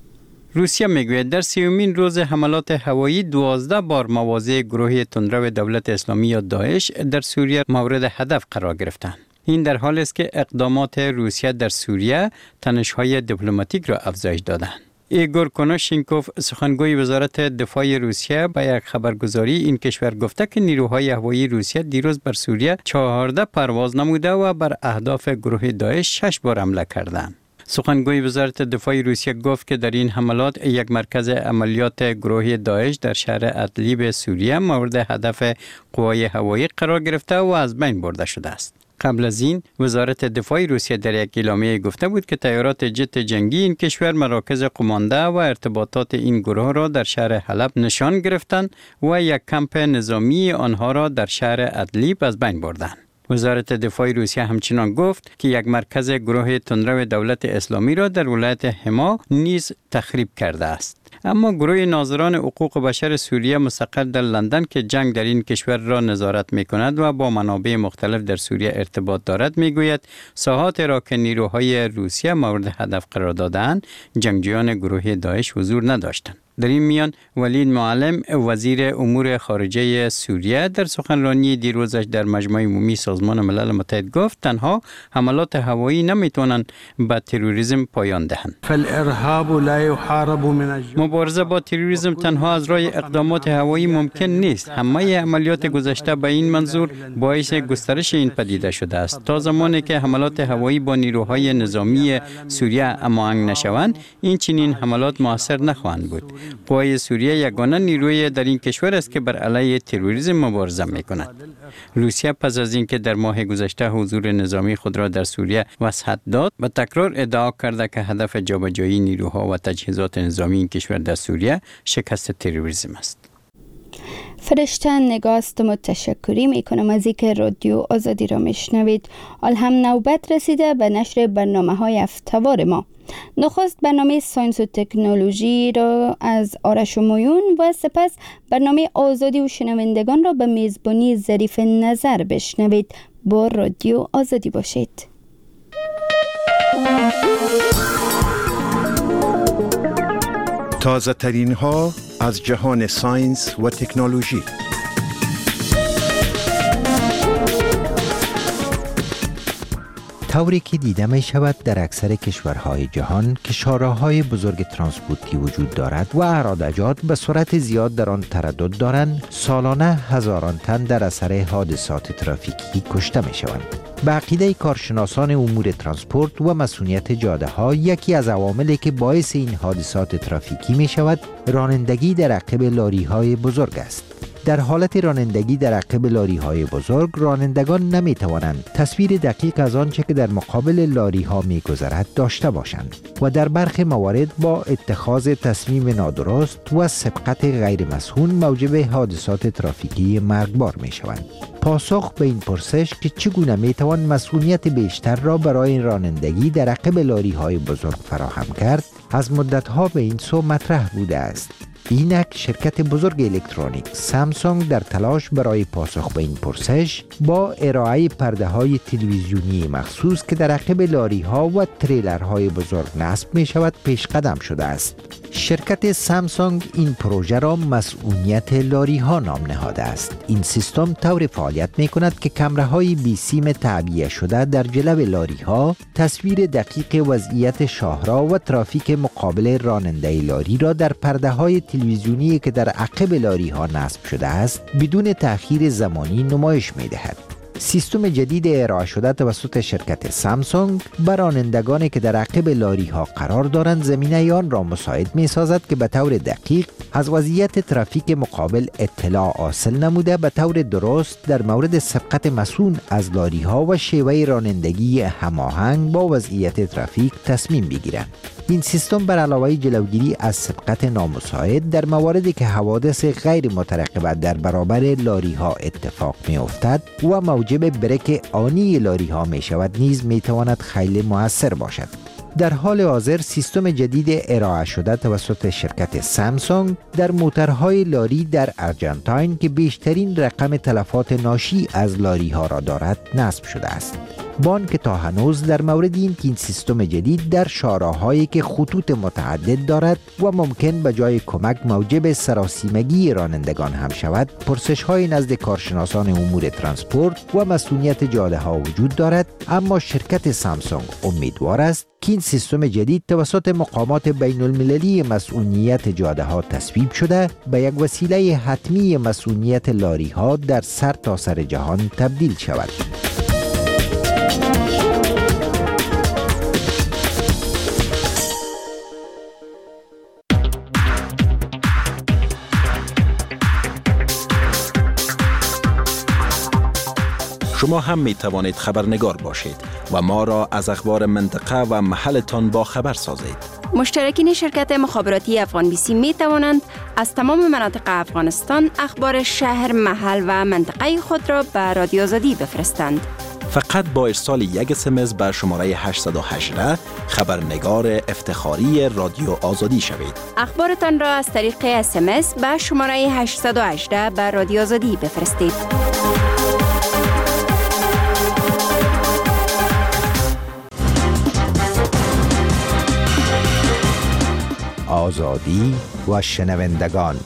روسیه میگوید در سیومین روز حملات هوایی دوازده بار مواضع گروه تندرو دولت اسلامی یا داعش در سوریه مورد هدف قرار گرفتند. این در حالی است که اقدامات روسیه در سوریه تنش‌های دیپلماتیک را افزایش دادند. ایگور کنوشینکوف سخنگوی وزارت دفاع روسیه به یک خبرگزاری این کشور گفته که نیروهای هوایی روسیه دیروز بر سوریه چهارده پرواز نموده و بر اهداف گروه داعش شش بار حمله کردند. سخنگوی وزارت دفاع روسیه گفت که در این حملات یک مرکز عملیات گروه داعش در شهر ادلیب سوریه مورد هدف قوای هوایی قرار گرفته و از بین برده شده است. قبل از این وزارت دفاع روسیه در یک اعلامیه گفته بود که طیارات جت جنگی این کشور مراکز قمانده و ارتباطات این گروه را در شهر حلب نشان گرفتند و یک کمپ نظامی آنها را در شهر ادلیب از بین بردند. وزارت دفاع روسیه همچنان گفت که یک مرکز گروه تندرو دولت اسلامی را در ولایت حما نیز تخریب کرده است. اما گروه ناظران حقوق بشر سوریه مستقل در لندن که جنگ در این کشور را نظارت می کند و با منابع مختلف در سوریه ارتباط دارد می گوید ساحات را که نیروهای روسیه مورد هدف قرار دادند جنگجویان گروه داعش حضور نداشتند. در این میان ولید معلم وزیر امور خارجه سوریه در سخنرانی دیروزش در مجمع عمومی سازمان ملل متحد گفت تنها حملات هوایی نمیتونن به تروریسم پایان دهند. مبارزه با تروریسم تنها از راه اقدامات هوایی ممکن نیست. همه عملیات گذشته به این منظور باعث گسترش این پدیده شده است. تا زمانی که حملات هوایی با نیروهای نظامی سوریه هماهنگ نشوند این چنین حملات موثر نخواهند بود. قوای سوریه یگانه نیروی در این کشور است که بر علیه تروریسم مبارزه می‌کند. روسیه پس از اینکه در ماه گذشته حضور نظامی خود را در سوریه وسعت داد، به تکرار ادعا کرده که هدف جابجایی نیروها و تجهیزات نظامی این کشور در سوریه شکست تروریسم است. فرشته نگاه است و تشکری می کنم از اینکه رادیو آزادی را میشنوید. حال هم نوبت رسیده به نشر برنامه های هفته‌وار ما. نخست برنامه ساینس و تکنولوژی را از آرش و مویون و سپس برنامه آزادی و شنوندگان را به میزبانی ظریف نظر بشنوید. با رادیو آزادی باشید. تازه ترین ها، از جهان ساینس و تکنولوژی. طوری که دیده می شود در اکثر کشورهای جهان که شاهراهای بزرگ ترانسپورتی وجود دارد و اراده به سرعت زیاد در آن تردد دارند، سالانه هزاران تن در اثر حادثات ترافیکی کشته می شوند. به عقیده کارشناسان امور ترانسپورت و مسئولیت جاده ها، یکی از عواملی که باعث این حادثات ترافیکی می شود رانندگی در عقب لاری های بزرگ است. در حالت رانندگی در عقب لاری های بزرگ، رانندگان نمی توانند تصویر دقیق از آنچه که در مقابل لاری ها می گذرد داشته باشند و در برخی موارد با اتخاذ تصمیم نادرست و سبقت غیر مسئول موجب حادثات ترافیکی مرگبار می شوند. پاسخ به این پرسش که چگونه می توان مسئولیت بیشتر را برای رانندگی در عقب لاری های بزرگ فراهم کرد، از مدت ها به این سو مطرح بوده است. اینک شرکت بزرگ الکترونیک سامسونگ در تلاش برای پاسخ به این پرسش با ارائه پرده های تلویزیونی مخصوص که در عقب لاری ها و تریلر های بزرگ نصب می شود پیش قدم شده است. شرکت سامسونگ این پروژه را مسئولیت لاری ها نام نهاده است. این سیستم طور فعالیت می کند که کامره های بی سیم تعبیه شده در جلو لاری ها تصویر دقیق وضعیت شاهراه و ترافیک مقابل راننده لاری را در پرده های تلویزیونی که در عقب لاری ها نصب شده است بدون تأخیر زمانی نمایش می دهد. سیستم جدید ارائه شده توسط شرکت سامسونگ بر رانندگانی که در عقب لاری ها قرار دارند زمینه آن را مساعد می سازد که به طور دقیق از وضعیت ترافیک مقابل اطلاع حاصل نموده به طور درست در مورد سبقت مسئول از لاری ها و شیوه رانندگی هماهنگ با وضعیت ترافیک تصمیم بگیرند. این سیستم بر علاوه جلوگیری از سبقت نامساعد در مواردی که حوادث غیر مترقبه در برابر لاری ها اتفاق می افتد و موجب بریک آنی لاری ها می شود نیز می تواند خیلی مؤثر باشد. در حال حاضر سیستم جدید ارائه شده توسط شرکت سامسونگ در موتورهای لاری در ارجنتاین که بیشترین رقم تلفات ناشی از لاری ها را دارد نصب شده است. بان که تا هنوز در مورد این که این سیستم جدید در شاهراهایی که خطوط متعدد دارد و ممکن به جای کمک موجب سراسیمگی رانندگان هم شود، پرسش های نزد کارشناسان امور ترانسپورت و مسئولیت جاده ها وجود دارد، اما شرکت سامسونگ امیدوار است که این سیستم جدید توسط مقامات بین المللی مسئولیت جاده ها تصویب شده به یک وسیله حتمی مسئولیت لاری ها در سر تا سر جهان تبدیل شود. شما هم می توانید خبرنگار باشید و ما را از اخبار منطقه و محلتان با خبر سازید. مشترکین شرکت مخابراتی افغان بی سی می توانند از تمام مناطق افغانستان اخبار شهر، محل و منطقه خود را به رادیو آزادی بفرستند. فقط با ارسال یک اسمس به شماره هشتصد و هجده خبرنگار افتخاری رادیو آزادی شوید. اخبارتان را از طریق اسمس به شماره هشتصد و هجده به رادیو آزادی بفرستید. آزادی و شنوندگان.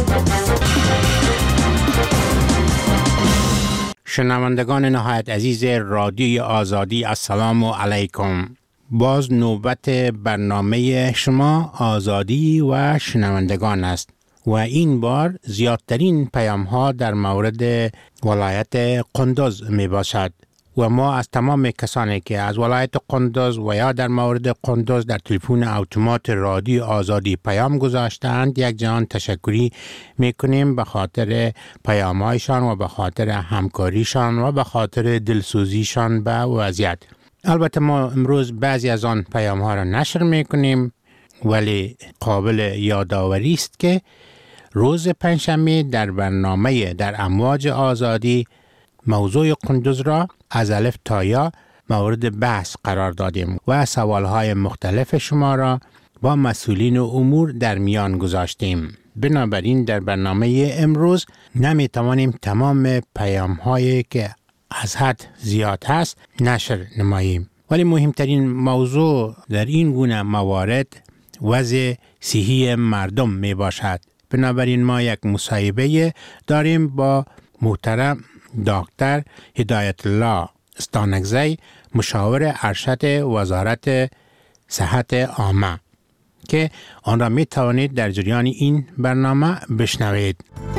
شنوندگان نهایت عزیز رادیوی آزادی، السلام علیکم. باز نوبت برنامه شما آزادی و شنوندگان است و این بار زیادترین پیام ها در مورد ولایت قندوز می باشد و ما از تمام کسانی که از ولایت قندوز و یا در مورد قندوز در تلفن اتومات رادیو آزادی پیام گذاشتند یک جهان تشکری میکنیم به خاطر پیام‌هایشان و به خاطر همکاریشان و به خاطر دلسوزیشان به وضعیت. البته ما امروز بعضی از آن پیام‌ها را نشر میکنیم، ولی قابل یادآوری است که روز پنجشنبه در برنامه در امواج آزادی موضوع قندوز را از الف تا یا مورد بحث قرار دادیم و سوالهای مختلف شما را با مسئولین امور در میان گذاشتیم. بنابراین در برنامه امروز نمی توانیم تمام پیام هایی که از حد زیاد هست نشر نماییم، ولی مهمترین موضوع در این گونه موارد وضع صحی مردم می باشد. بنابراین ما یک مصاحبه داریم با محترم دکتر هدایت الله استانکزی، مشاور ارشد وزارت صحت عامه که آن را می توانید در جریان این برنامه بشنوید.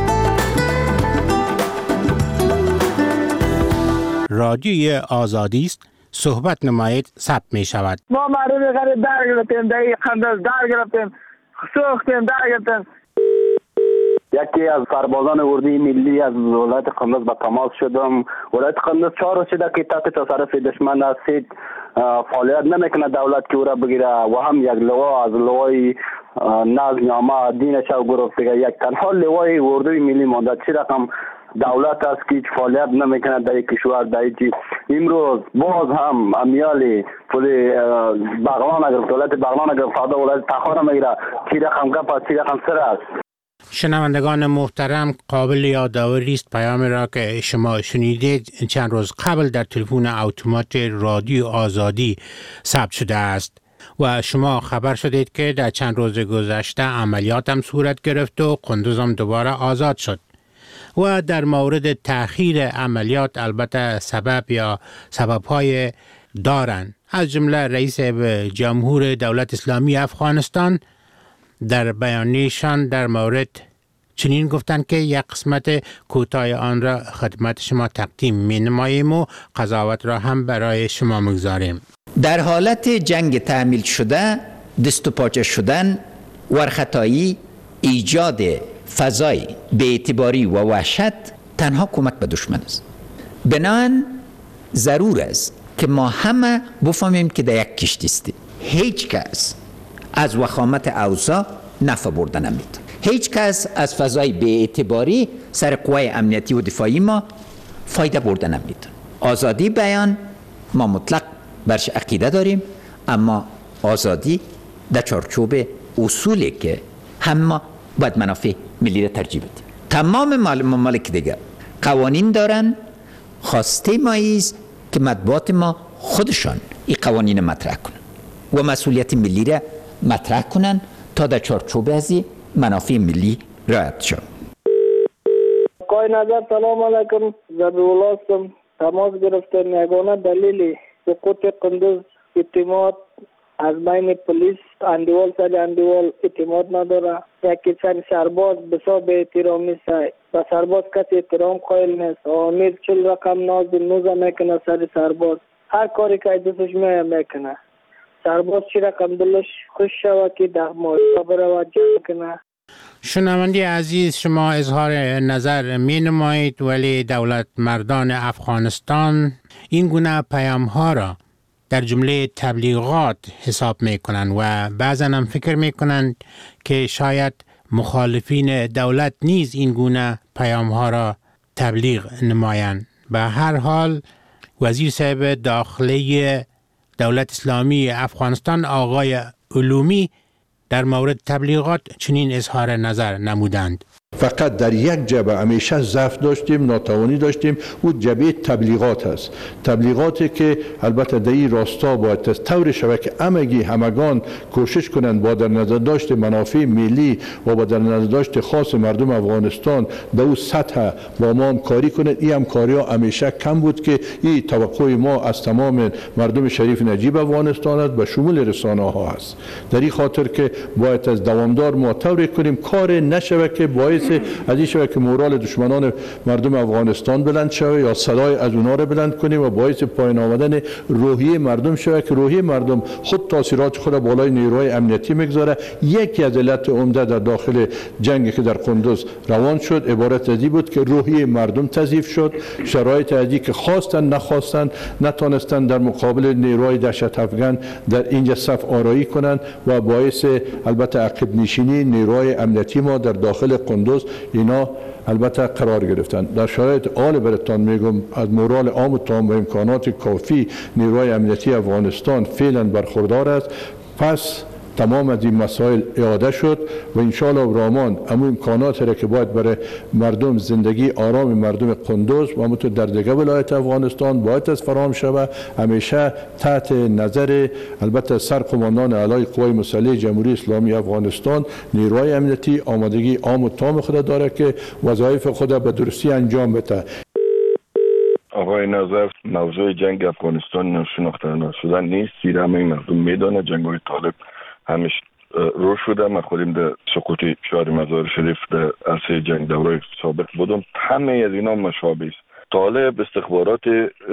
رادیوی آزادی است، صحبت نمایید، ثبت می شود. ما مردم غریب در گرفتیم، در قندز در گرفتیم، سوختیم در گرفتیم. یکی از سربازان اردوی ملی از ولایت قندز به تماس شدم. ولایت قندز چهار روز شده که تحت تصرف دشمن است، فعالیت نمیکنه دولت که او را بگیره و هم یک لوا از لوای نظم عامه دین شو گرفت دیگه. یک تنها لوای اردوی ملی مانده. چه رقم دولت است که فعالیت نمیکنه در کشور؟ در امروز باز هم امیالی پول بغلان اگر دولت بغلان اگر فردا ولایت تخار میگیره، چه رقم گپ، چه رقم سر است. شنوندگان محترم، قابل یادآوری است پیام را که شما شنیدید چند روز قبل در تلفن اتومات رادیو آزادی ثبت شده است و شما خبر شدید که در چند روز گذشته عملیات هم صورت گرفت و قندوز هم دوباره آزاد شد و در مورد تأخیر عملیات البته سبب یا سبب‌های دارند. از جمله رئیس جمهور دولت اسلامی افغانستان در بیانیه‌شان در مورد چنین گفتند که یک قسمت کوتاه آن را خدمت شما تقدیم می‌نماییم و قضاوت را هم برای شما می‌گذاریم. در حالت جنگ تحمیل شده، دست و پاچه شدن، ورختایی، ایجاد فضای بی‌اعتباری و وحشت تنها کمک به دشمن است. بنابراین ضرور است که ما همه بفهمیم که در یک کشتی هستیم. هیچ کس از وخامت اوضاع نفع برده نمی‌تواند. هیچ کس از فضای بی‌اعتباری سر قوای امنیتی و دفاعی ما فایده برده نمی‌تواند. آزادی بیان ما مطلق برش عقیده داریم، اما آزادی در چارچوب اصولی که همه باید منافع ملی را ترجیح بدیم. تمام ممالک دیگر قوانین دارن، خواسته ما است که مطبوعات ما خودشان این قوانین مطرح کنن و مسئولیت ملی را مطرح کنن تا در چارچوب از منافع ملی رعایت شود. آقای نظر سلام علیکم، زبیرالله هستم. تماس گرفتم. یگانه دلیل سقوط قندوز اعتماد از بین پلیس اندیوال سر اندیوال اعتماد نداره. یکی سر سرباز بسیار به احترامی است و سرباز کسی احترام قائل نیست. امیر چل رقم ناز نوزه میکنه سر سرباز، هر کاری که دوستش میکنه. سرباز چی رقم دلش خوش شود که در محیطه بره جمع کنه. شنونده عزیز، شما اظهار نظر می نمایید، ولی دولت مردان افغانستان این گونه پیام ها را در جمله تبلیغات حساب می کنند و بعضا هم فکر می کنند که شاید مخالفین دولت نیز این گونه پیام ها را تبلیغ نمایند. به هر حال وزیر صاحب داخلی دولت اسلامی افغانستان آقای علومی در مورد تبلیغات چنین اظهار نظر نمودند. فقط در یک جبهه همیشه ضعف داشتیم، ناتوانی داشتیم، او جبهه تبلیغات است. تبلیغاتی که البته در این راستا باید طور شود که همگی همگان کوشش کنند با در نظر داشت منافع ملی و با در نظر داشت خاص مردم افغانستان در او سطح با ما همکاری کنند. این همکاری ها همیشه کم بود که این توقع ما از تمام مردم شریف نجیب افغانستان است، به شمول رسانه ها است. در این خاطر که باید از دوامدار ما طور کنیم کار نشود که باعث از این شود که مورال دشمنان مردم افغانستان بلند شود یا صدای از اونا را بلند کنیم و باعث پایین آمدن روحیه مردم شود که روحیه مردم خود تاثیرات خود را بالای نیروهای امنیتی میگذاره. یکی از علت عمده در داخل جنگی که در قندوز روان شد عبارت از این بود که روحیه مردم تضعیف شد، شرایط از که خواستن نخواستن نتونستن در مقابل نیروهای دهشت افغان در اینجا صف آرایی کنند و باعث البته عقب نشینی نیروهای امنیتی ما در داخل قندوز اینا البته قرار گرفتن. در شرایط آل برتان میگم از مورال عام و تمام امکانات کافی نیروهای امنیتی افغانستان فعلا برخوردار است. پس تمام از این مسائل اعاده شد و انشاءالله رامان امو امکانات را که باید برای مردم زندگی آرام مردم قندوز و همونطور در دیگه ولایت افغانستان باید از فراهم شود همیشه تحت نظر البته سرقماندان اعلای قوای مسلح جمهوری اسلامی افغانستان نیروهای امنیتی آمادگی عام و تام خود داره که وظایف خود به درستی انجام بده. آقای نظر موضوع جنگ افغانستان شناخته شدن نیست، زیرا همه مردم میدانه جنگ های طالب همیشه روش شده. من خودم در سقوط شهر مزار شریف در عرصه جنگ دوره سابق بودم، همه از اینا مشابه است. طالب استخبارات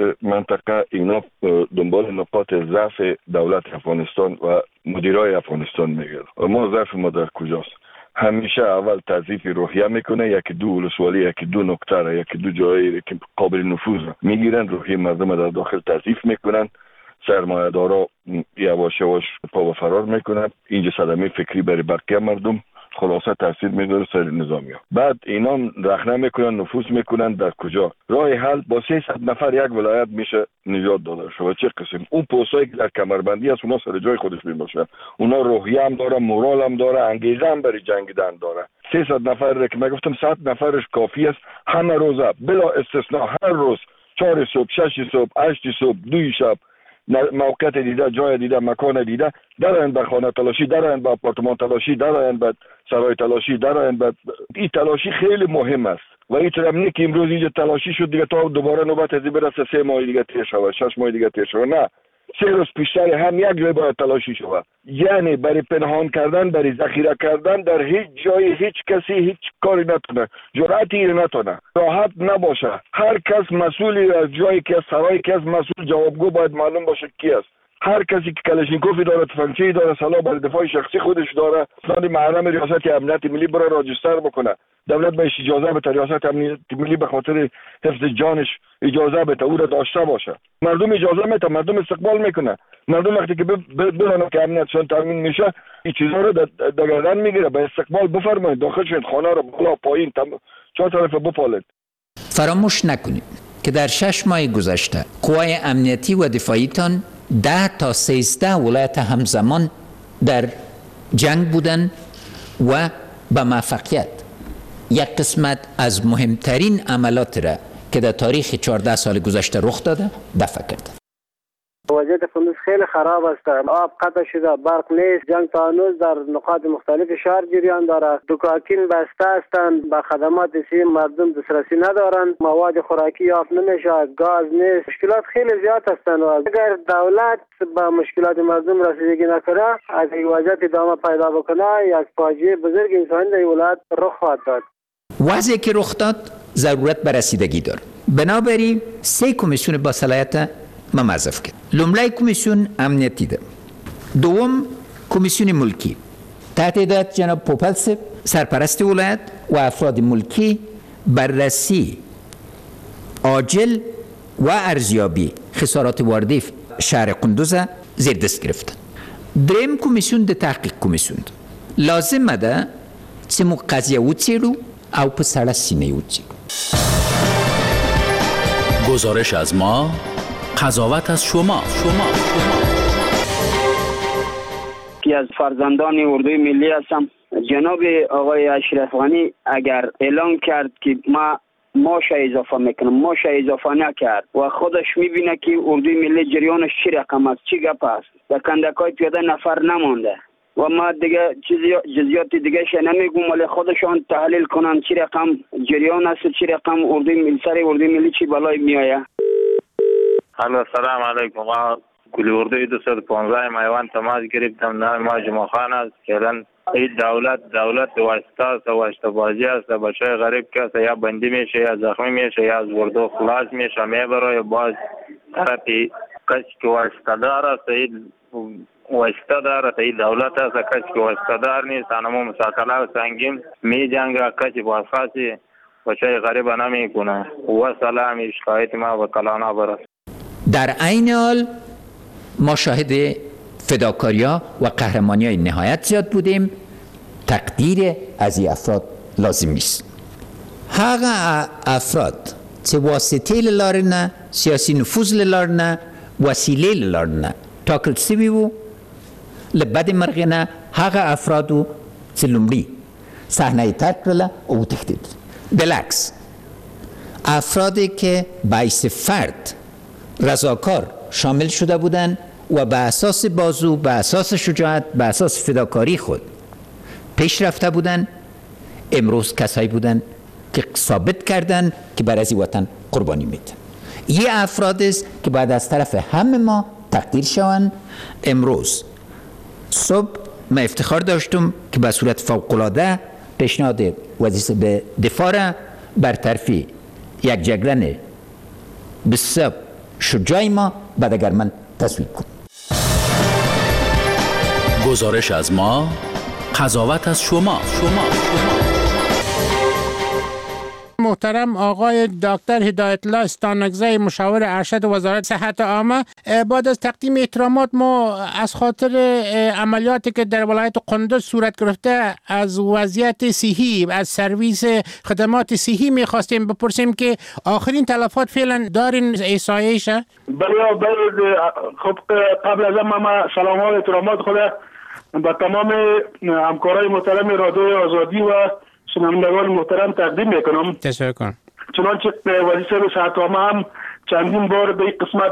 منطقه اینا دنبال نقاط ضعف دولت افغانستان و مدیرای افغانستان میگرد. ما ضعف ما در کجاست؟ همیشه اول تضعیف روحیه میکنه، یکی دو ولسوالی، یکی دو نقطه را، یکی دو جایی که قابل نفوذ میگیرن، روحیه مردم در داخل تضعیف میکنن، سرمایه‌دارا یواش یواش پا و فرار میکنن، اینجا صدمه فکری برای بقیه مردم خلاصه تاثیر میذاره سر نظامی ها. بعد اینا رخنه میکنن، نفوذ میکنن در کجا؟ راه حل با سیصد نفر یک ولایت میشه نجات داده شود. چه قسم اون پوستایی که در کمربندی است اونا سر جای خودش میباشن، اونا روحیه هم داره، مورال هم داره، انگیزه هم برای جنگیدن داره. سیصد نفر را که من گفتم صد نفرش کافی است، همه روزه بلا استثناء هر روز چهار صبح، شش صبح، هشت صبح، دو شب موقعیت دیده، جای دیده، مکان دیده، درآیند به خانه تلاشی، درآیند به آپارتمان تلاشی، درآیند به سرای تلاشی، درآیند به این تلاشی خیلی مهم است و این طرف نه که امروز اینجا تلاشی شد دیگه تا دوباره نوبت از این برسه سه ماه دیگه تیر شود، شش ماه دیگه تیر شود. نه، سه روز پیشتر هم یک جای باید تلاشی شود. یعنی برای پنهان کردن، برای ذخیره کردن در هیچ جای هیچ کسی هیچ کاری نتونه، جرأتی نتونه، راحت نباشه. هر کس مسئولی از جایی که سرای که از مسئول جوابگو باید معلوم باشه کی است. هر کسی که کلاشینکوفی داره، تفنگچی داره، سلاح برای دفاع شخصی خودش داره، اسناد محرم ریاست امنیت ملی برای راجستر بکنه. دولت بهش اجازه بده، ریاست امنیت ملی به خاطر حفظ جانش اجازه بده، او را داشته باشه. مردم اجازه میده، مردم استقبال میکنه. مردم وقتی که بدونه که امنیتشون تامین میشه، این چیزا رو در گردن میگیره. به استقبال بفرمایید، داخلشون خانه رو بالا پایین چهار طرف بپالید. فراموش نکنید که در شش ماه گذشته قوای امنیتی و دفاعیتان ده تا سیزده ولایت همزمان در جنگ بودن و به موفقیت یک قسمت از مهمترین عملات را که در تاریخ چهارده سال گذشته رخ داده دفع کرده. وضعیت قندوز خیلی خراب است، آب قطع شده، برق نیست، جنگ تا هنوز در نقاط مختلف شهر جریان دارد، دکاکین بسته هستند، به خدمات سی مردم دسترسی ندارند، مواد خوراکی یافت نمیشه، گاز نیست، مشکلات خیلی زیاد هستند. اگر دولت به مشکلات مردم رسیدگی نکنه، از این وضعیت ادامه پیدا بکنه، یک فاجعه بزرگ انسانی در ولایت رخ خواهد داد. وضعی که رخ داد ضرورت به رسیدگی داره. بنابراین سه کمیسیون با صلاحیت ما موظف کرد. لومړی کمیسیون امنیتی ده، دوم کمیسیون ملکی تحت هدایت جناب پوپل صاحب سرپرست ولایت و افراد ملکی بررسی عاجل و ارزیابی خسارات وارده شهر قندوز زیر دست گرفتن. دریم کمیسیون ده تحقیق کمیسیون ده. لازم ده چې مو قضیه وڅېړو او په سړه سینه وڅېړو. گزارش از ما، قضاوت از شما. شما که از فرزندان اردوی ملی هستم. جناب آقای اشرف غنی اگر اعلام کرد که ما ماش اضافه میکنم، ماش اضافه نکرد و خودش میبینه که اردوی ملی جریانش چی رقم است، چی گپ است، در کندکای پیاده نفر نمانده و ما دیگه جزئیات دیگه ش نمیگم، ولی خودشان تحلیل کنن چی رقم جریان است، چی رقم اردوی ملی سر اردوی ملی چی بالای میآید. الو السلام علیکم. ما کلی اردوی دویست و پانزده میوان تماس گرفتم. نام ما جمعه خان است. فعلا این دولت دولت واسطه است و اشتباهی است. بچه غریب کسی یا بندی میشه یا زخمی میشه یا از اردو خلاص میشه میبره یا باز طرفی کسی که واسطه دار است. این واسطه دار است، این دولت است. کسی که واسطه دار نیست انمو مساکله و سنگین می جنگه، کسی با خاصی بچه غریب نمیکنه. و سلام شکایت ما و کلانا برست. در عین حال ما شاهد فداکاری‌ها و قهرمانی‌های نهایت زیاد بودیم. تقدیر از این افراد لازم است. هغه افراد چې واسطه لرنه، سیاسی نفوذ لرنه، وسیله لرنه ټاکل شوي وو لبد مرغنه هغه افرادو چې لومړي صحنه ترک کړله او وتښتېدل. بالعکس افرادی که باعث فرد رضاکار شامل شده بودند و به اساس بازو، به اساس شجاعت، به اساس فداکاری خود پیش رفته بودند، امروز کسایی بودند که ثابت کردند که برای از وطن قربانی میدن. یه افراد است که بعد از طرف همه ما تقدیر شوند. امروز صبح من افتخار داشتم که به صورت فوق‌العاده پیشنهاد وزیر به دفاع را برطرفی یک جگرن بسیار شجاع ما بعد اگر من تصویب کنم. گزارش از ما، قضاوت از شما. شما. محترم آقای دکتر هدایت الله استانکزی مشاور ارشد وزارت صحت عامه، بعد از تقدیم احترامات ما از خاطر عملیاتی که در ولایت قندوز صورت گرفته از وضعیت صحی، از سرویس خدمات صحی میخواستیم بپرسیم که آخرین تلفات فعلا دارین احصایه‌اش؟ بله بله. خب قبل از ما سلام ها و احترامات خود به تمام همکارای محترم رادیوی آزادی و شنوندگان محترم تقدیم میکنم. تشکر. چنانچه وزیر صحت عامه هم چندین بار به این قسمت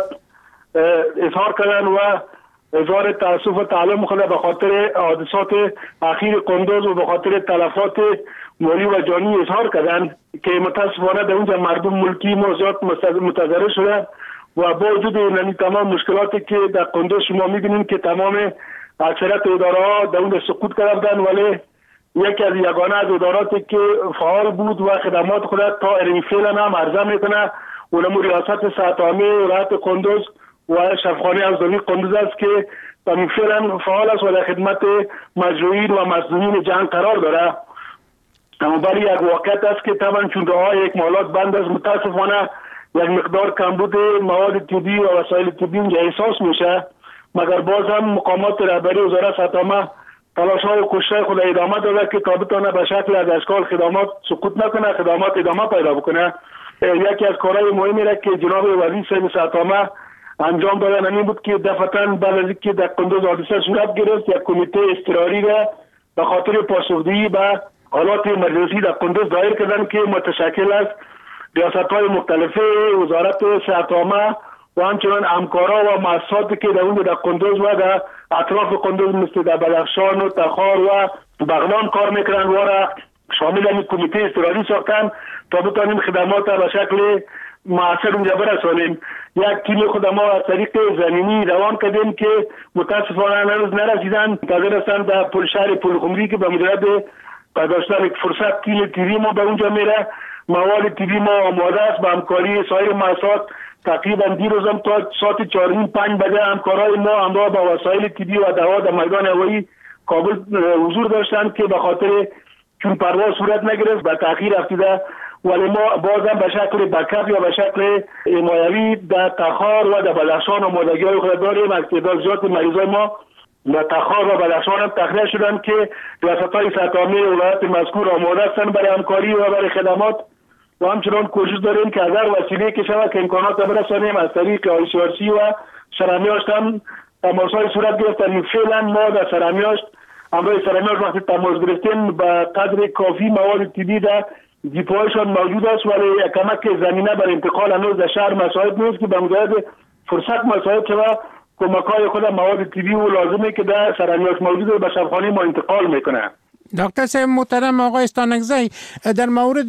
اظهار کردن و اظهار تاسف و تعلم خود به خاطر حادثات اخیر قندوز و به خاطر تلفات مالی و جانی اظهار کردن که متاسفانه در اونجا مردم ملکی ما زیاد متضرر شدن و با وجود این تمام مشکلاتی که در قندوز شما میبینیم که تمام اکثریت اداره ها در اونجا سقوط کردن، ولی یکی از یگانه از اداراتی که فعال بود و خدمات خود تا این فعلا هم عرضه میکنه اونم ریاست صحت عامه ولایت قندوز و شفاخانه افزایی قندوز است که این فعلا فعال است و در خدمت مجروحین و مظلومین جنگ قرار داره. اما برای یک واقعیت است که طبعا چون راه یک مالات بند است، متاسفانه یک مقدار کمبود مواد طبی و وسایل طبی اینجا احساس میشه، مگر باز هم مقامات رهبری وزارت صحت عامه تلاش های و کوشش خود ادامه داده که تا بتونه به شکل از اشکال خدمات سقوط نکنه، خدمات ادامه پیدا بکنه. یکی از کارهای مهمی را که جناب وزیر صحت عامه انجام دادن این بود که دفعتاً بعد از اینکه در قندوز حادثه صورت گرفت یک کمیته اضطراری را به خاطر پاسخگویی به حالات امرجنسی در قندوز دایر کردن که متشکل از ریاست‌های مختلف وزارت صحت عامه و همچنان همکارا و مؤسساتی که در اونجا در قندوز و در اطراف قندوز مثل در بدخشان و تخار و بغلان کار میکنن و را شامل این کمیته اضطراری ساختن تا بتانیم خدمات را به شکل معاصر اونجا برسانیم. یک تیم خود ما از طریق زمینی روان کردیم که متاسفانه هنوز نرسیدن، منتظر هستند در پل شهر پلخمری که به مجرد داشتن یک فرصت تیم تیوی ما به اونجا میره. مواد تیوی ما آماده است به همکاری سایر مؤسسات. تقریبا دیروز هم تا ساعت چهار و پنج بجه همکارای ما همراه با وسایل طبی و دوا در میدان هوایی کابل حضور داشتند که به خاطر چون پرواز صورت نگرفت به تاخیر افتاده، ولی ما بازم به شکل بکاپ یا به شکل حمایوی در تخار و در بدخشان آمادگی های خود داریم. از تعداد زیاد مریضای ما در تخار و بدخشان هم تخلیه شدند که ریاست‌های صحت عامه ولایت مذکور آماده هستند برای همکاری و برای خدمات و همچنان کوشش داریم که از هر وسیله که شود که امکانات برسانیم. از طریق آیسیارسی و سرمیاشت هم تماس‌های صورت گرفتن. فعلا ما در سرمیاشت همراه سرمیاشت وقتی تماس گرفتیم به قدر کافی مواد طبی در دیپوهایشان موجود است، ولی کمک زمینه بر انتقال هنوز در شهر مساعد نیست که به مجرد فرصت مساعد شود کمک‌های خود مواد طبی و لازمه که در سرمیاشت موجود به شفاخانه ما انتقال میکنه. دکتر صاحب محترم آقای استانکزی، در مورد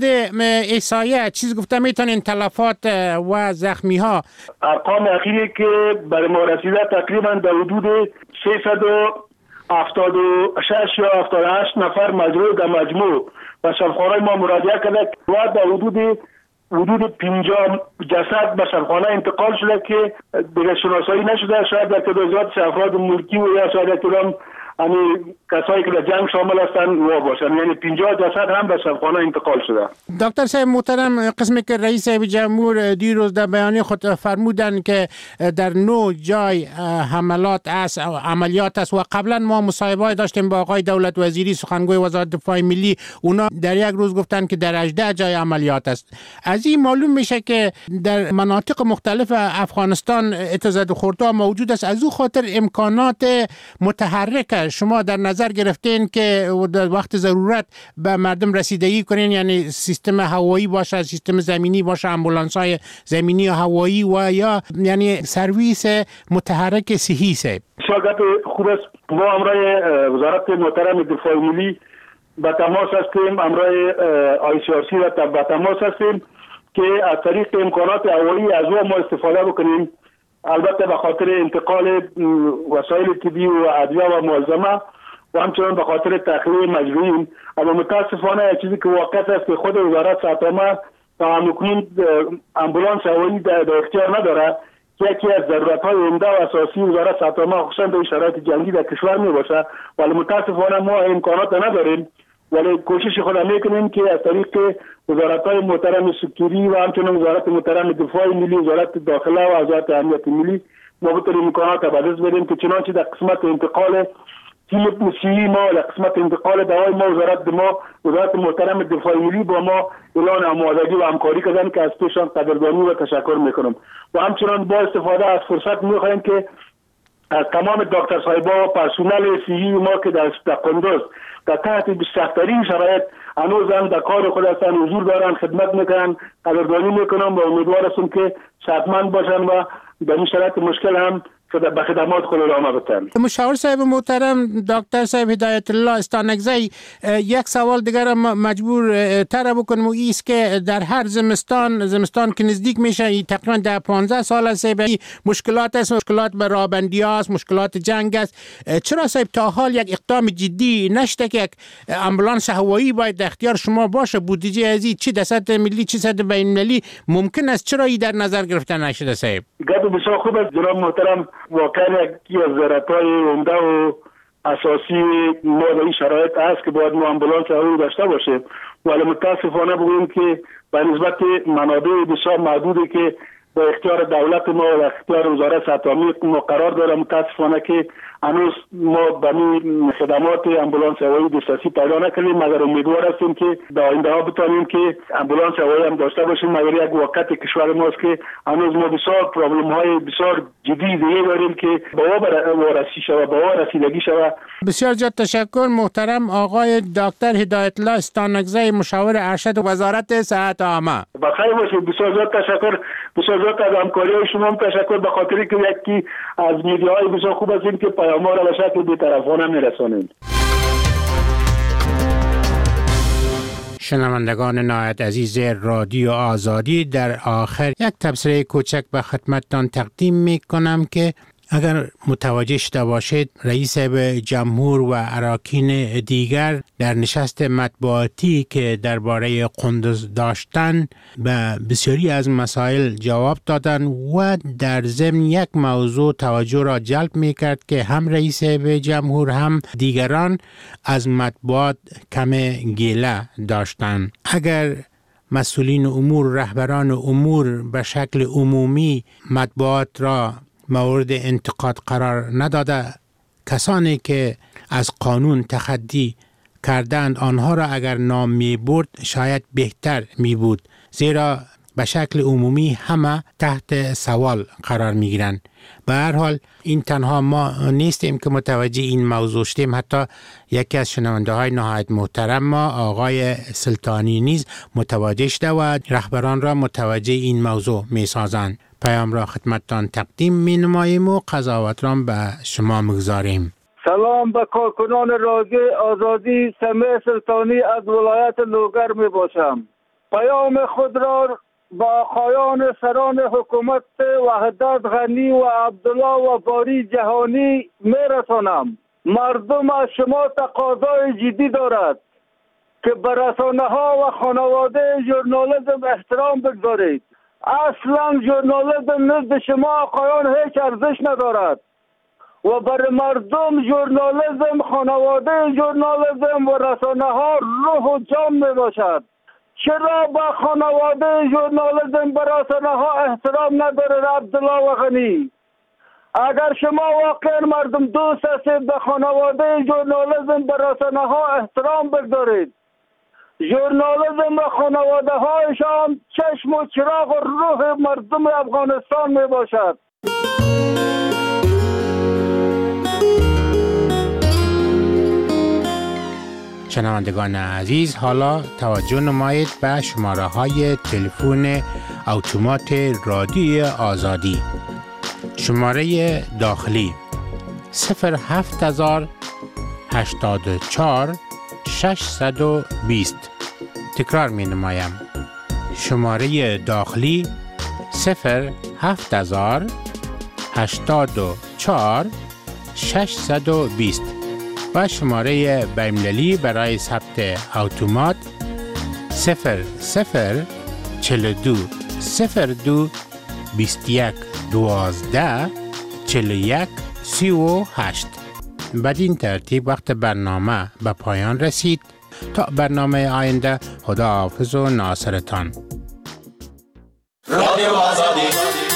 احصایه چیز گفته میتونین تلفات و زخمی ها؟ ارقام اخیری که برای ما رسیده تقریبا در حدود سیصد و هفتاد و شش یا هفتاد و هشت نفر مجروح در مجموع و شفاخانه ما مراجعه کرده و در حدود حدود پنجاه جسد به شفاخانه انتقال شده که دیگه شناسایی نشده. شاید در تعداد زیاد افراد ملکی و یا شاید در همین کسایی که در جنگ شامل هستند وا باشند. یعنی پنجاه جسد هم به شفاخانه انتقال شده. دکتر صاحب محترم، قسمی که رئیس صاحب جمهور دیروز در بیانیه خود فرمودن که در نو جای حملات است، عملیات است و قبلا ما مصاحبه داشتیم با آقای دولت وزیری سخنگوی وزارت دفاع ملی، اونا در یک روز گفتن که در هجده جای عملیات است. از این معلوم میشه که در مناطق مختلف افغانستان اتزاد خردها موجود است. از او خاطر امکانات متحرک شما در نظر گرفتین که در وقت ضرورت به مردم رسیدگی کنین، یعنی سیستم هوایی باشه، سیستم زمینی باشه، امبولانس های زمینی و هوایی و یا یعنی سرویس متحرک صحی است. شاگرد خوب است. ما امرای وزارت محترم دفاع ملی به تماس هستیم، امرای آی سی آر سی را به تماس هستیم که از طریق امکانات هوایی از او ما استفاده بکنیم، البته به خاطر انتقال وسایل طبی و ادویه و ملزمه و همچنان به خاطر تخلیه مجروحین. اما متاسفانه چیزی که واقع است که خود وزارت ساتما تا همکنون امبولانس هوایی در اختیار نداره که یکی از ضرورت‌های عمده و اساسی وزارت ساتما خصوصا در شرایط جنگی در کشور میباشه، ولی متاسفانه ما امکانات نداریم. ولی کوشش خود میکنیم که از طریق وزارت‌های محترم سکیوری و همچنین وزارت محترم دفاع ملی، وزارت داخله و وزارت امنیت ملی ما بتونیم امکانات به دست بدیم که چنانچه در قسمت انتقال تیم موسیقی ما، در قسمت انتقال دوای ما، وزارت ما وزارت محترم دفاع ملی با ما اعلان آمادگی و همکاری کردن که از پیشان قدردانی و تشکر میکنم. و همچنین با استفاده از فرصت میخوایم که از تمام دکتر صاحبا و پرسنل صحی ما که در قندوز در تحت سخت‌ترین شرایط هنوز هم در کار خود هستن، حضور دارن، خدمت میکنن، قدردانی میکنم و امیدوار هستم که صحتمند باشن و در این شرایط مشکل هم به خدمات خود ادامه بدن. مشاور صاحب محترم دکتر صاحب هدایت الله استانکزی، یک سوال دیگر را مجبور تر بکنم و ایست که در هر زمستان زمستان که نزدیک میشه تقریبا در پانزده سال است مشکلات است، مشکلات به رابندی است، مشکلات جنگ است. چرا صاحب تا حال یک اقدام جدی نشده که یک امبولانس هوایی باید در اختیار شما باشه؟ بودجه ازی چی در سطح ملی چی سطح بین المللی ممکن است چرا این در نظر گرفته نشده صاحب؟ گپ بسیار خوب است جناب محترم. واقعا یکی از ضرورت‌های عمده و اساسی ما در این شرایط است که باید ما امبولانس هوایی داشته باشیم، ولی متاسفانه بگوییم که به نسبت منابع بسیار محدودی که در اختیار دولت ما و اختیار وزارت ساتمی ما قرار داره، متاسفانه که هنوز ما به این خدمات امبولانس هوایی دسترسی پیدا نکردیم، مگر امیدوار هستیم که در آینده ها بتونیم که امبولانس هوایی هم داشته باشیم. مگر یک واقعیت کشور ماست که هنوز ما بسیار پرابلم های بسیار جدی دیگه داریم که به وارسی شود، به رسیدگی شود. بسیار زیاد تشکر محترم آقای دکتر هدایت الله استانکزی، مشاور ارشد وزارت صحت عامه. بخیر باشید. بسیار زیاد تشکر. بسیار زیاد از همکاری شما هم تشکر، به خاطر که یکی از میدیاهای بسیار خوب هستیم که پیام را به شکل بی‌طرفانه میرسانید. شنوندگان نهایت عزیز رادیو آزادی، در آخر یک تبصره کوچک به خدمتتان تقدیم می کنم که اگر متوجه شده باشید رئیس جمهور و اراکین دیگر در نشست مطبوعاتی که درباره قندوز داشتن به بسیاری از مسائل جواب دادن و در ضمن یک موضوع توجه را جلب می کرد که هم رئیس جمهور هم دیگران از مطبوعات کم گیله داشتن. اگر مسئولین امور، رهبران امور به شکل عمومی مطبوعات را مورد انتقاد قرار نداده، کسانی که از قانون تخطی کردند آنها را اگر نام می برد شاید بهتر می بود، زیرا به شکل عمومی همه تحت سوال قرار می گیرند. به هر حال این تنها ما نیستیم که متوجه این موضوع شدیم، حتی یکی از شنونده های نهایت محترم ما آقای سلطانی نیز متوجه شده و رهبران را متوجه این موضوع می سازند. پیام را خدمتتان تقدیم می نماییم و قضاوت را به شما میگذاریم. سلام به کارکنان رادیو آزادی، سمیع سلطانی از ولایت لوگر می باشم. پیام خود را با آقایان سران حکومت وحدت غنی و عبدالله و باری جهانی می رسانم. مردم از شما تقاضای جدی دارد که به رسانه ها و خانواده ژورنالیسم احترام بگذارید. اصلا ژورنالیسم نزد شما آقایان هیچ ارزش ندارد. و بر مردم ژورنالیسم، خانواده ژورنالیسم و رسانه ها روح و جان می باشد. چرا به خانواده ژورنالیسم و رسانه ها احترام نداره عبدالله و غنی؟ اگر شما واقعا مردم دوست هستید به خانواده ژورنالیسم و رسانه ها احترام بگذارید. ژورنالیسم و خانواده هایشان چشم و چراغ و روح مردم افغانستان می باشد. شنوندگان عزیز، حالا توجه نمایید به شماره های تلفن اتومات رادیوی آزادی. شماره داخلی صفر هفت هزار هشتاد و چهار ششصد و بیست. تکرار می نمایم. شماره داخلی صفر هفت هزار هشتاد و چهار ششصد و بیست و شماره بین‌المللی برای ثبت اتومات صفر صفر چهل و دو صفر دو بیست و یک دوازده چهل و یک سی و هشت. بدین ترتیب وقت برنامه به پایان رسید. تا برنامه آینده، خدا حافظ و ناصرتان. رادیو آزادی